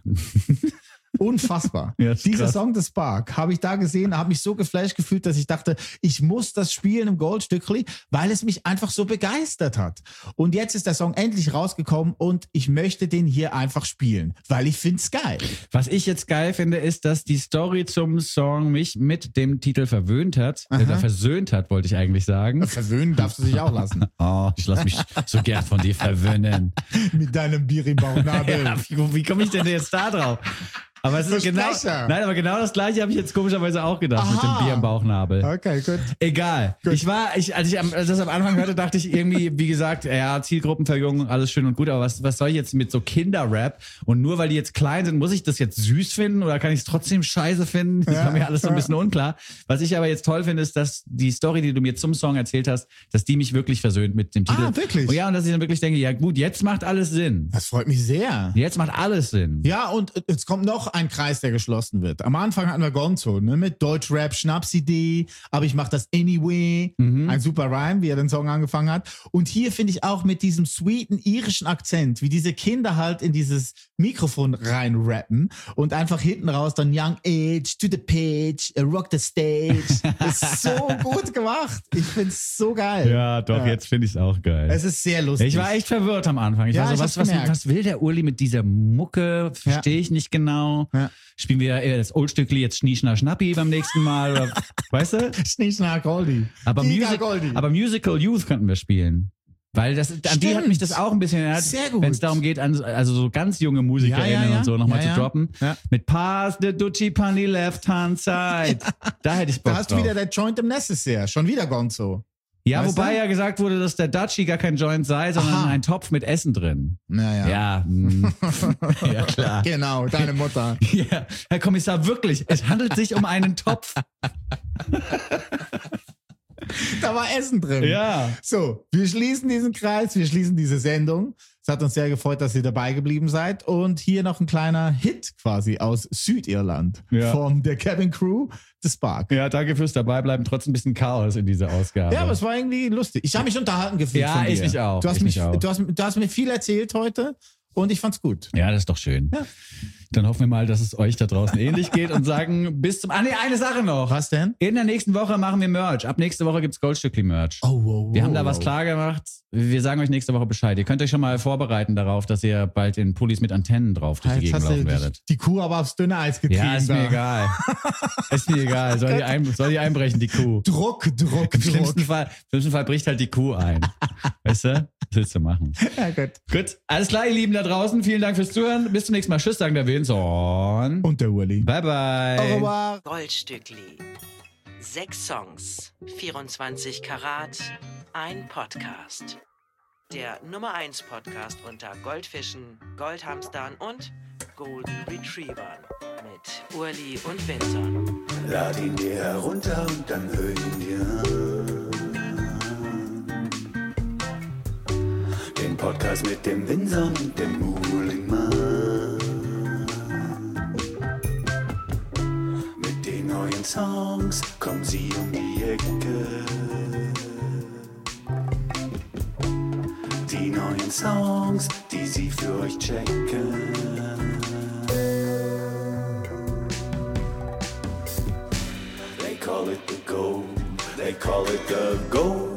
Unfassbar. Ja, Dieser krass. Song The Spark habe ich da gesehen, habe mich so geflasht gefühlt, dass ich dachte, ich muss das spielen im Goldstückli, weil es mich einfach so begeistert hat. Und jetzt ist der Song endlich rausgekommen und ich möchte den hier einfach spielen, weil ich finde es geil. Was ich jetzt geil finde, ist, dass die Story zum Song mich mit dem Titel verwöhnt hat. Oder versöhnt hat, wollte ich eigentlich sagen. Verwöhnen darfst du dich auch lassen. Oh, ich lasse mich so gern von dir verwöhnen. Mit deinem Bier im Bauchnabel. Ja, wie komme ich denn jetzt da drauf? Aber es ist genau das Gleiche habe ich jetzt komischerweise auch gedacht mit dem Bier im Bauchnabel. Okay, gut. Egal. Gut. Als ich das am Anfang hörte, dachte ich irgendwie, wie gesagt, ja, Zielgruppenverjüngung, alles schön und gut, aber was soll ich jetzt mit so Kinderrap? Und nur weil die jetzt klein sind, muss ich das jetzt süß finden oder kann ich es trotzdem scheiße finden? Das war mir alles so ein bisschen unklar. Was ich aber jetzt toll finde, ist, dass die Story, die du mir zum Song erzählt hast, dass die mich wirklich versöhnt mit dem Titel. Ah, wirklich? Und ja, und dass ich dann wirklich denke, ja gut, jetzt macht alles Sinn. Das freut mich sehr. Jetzt macht alles Sinn. Ja, und jetzt kommt noch ein Kreis, der geschlossen wird. Am Anfang hatten wir Gonzo, ne, mit Deutschrap, Schnapsidee, aber ich mach das anyway. Ein super Rhyme, wie er den Song angefangen hat. Und hier finde ich auch mit diesem sweeten irischen Akzent, wie diese Kinder halt in dieses Mikrofon reinrappen und einfach hinten raus dann Young Age, to the page, rock the stage. Das ist so gut gemacht. Ich finde es so geil. Ja, doch, jetzt finde ich es auch geil. Es ist sehr lustig. Ich war echt verwirrt am Anfang. Ich war so, was will der Uli mit dieser Mucke? Verstehe ich nicht genau. Ja. Spielen wir das Oldstückli jetzt Schnie, Schna, Schnappi beim nächsten Mal? Oder, weißt du? Schnie, Schna, Goldi. Aber Musical Youth könnten wir spielen. Weil an die hat mich das auch ein bisschen erinnert, wenn es darum geht, also so ganz junge MusikerInnen und so nochmal zu droppen. Ja. Mit Pass the Ducci Pan the left hand side. Da hätte ich Bock Da hast drauf. du wieder der Joint im Necessaire. Schon wieder Gonzo. Ja, Weißt wobei du? ja gesagt wurde, dass der Dutchie gar kein Joint sei, sondern ein Topf mit Essen drin. Naja. Ja, ja klar. Genau, deine Mutter. Ja, Herr Kommissar, wirklich, es handelt sich um einen Topf. Da war Essen drin. Ja. So, wir schließen diesen Kreis, wir schließen diese Sendung. Es hat uns sehr gefreut, dass ihr dabei geblieben seid. Und hier noch ein kleiner Hit quasi aus Südirland von der Cabin Crew, The Spark. Ja, danke fürs Dabeibleiben. Trotzdem ein bisschen Chaos in dieser Ausgabe. Ja, aber es war irgendwie lustig. Ich habe mich unterhalten gefühlt Ja, von dir. ich mich auch. Du hast, Ich mich, mich auch. du hast mir viel erzählt heute und ich fand's gut. Ja, das ist doch schön. Ja. Dann hoffen wir mal, dass es euch da draußen ähnlich geht und sagen bis zum... eine Sache noch. Was denn? In der nächsten Woche machen wir Merch. Ab nächste Woche gibt's Goldstückli-Merch. Wir haben da was klar gemacht. Wir sagen euch nächste Woche Bescheid. Ihr könnt euch schon mal vorbereiten darauf, dass ihr bald in Pullis mit Antennen drauf durch die Gegend laufen werdet. Die Kuh aber aufs dünne Eis getrieben. Ja, ist mir egal. Ist mir egal. Soll die einbrechen, die Kuh. Druck. Im schlimmsten Fall bricht halt die Kuh ein. Weißt du? Was willst du machen? Ja, gut. Gut, alles klar, ihr Lieben da draußen. Vielen Dank fürs Zuhören. Bis zum nächsten Mal. Tschüss, sagen der Vincent. Und der Uli. Bye, bye. Au revoir. Goldstückli. 6 Songs, 24 Karat, ein Podcast. Der Nummer 1 Podcast unter Goldfischen, Goldhamstern und Golden Retrievern mit Urli und Vincent. Lad ihn dir herunter und dann hör ihn dir an. Den Podcast mit dem Vincent und dem Muhlingmann. Mit den neuen Songs kommen sie um die Ecke. Die neuen Songs, die sie für euch checken. They call it the gold, they call it the gold.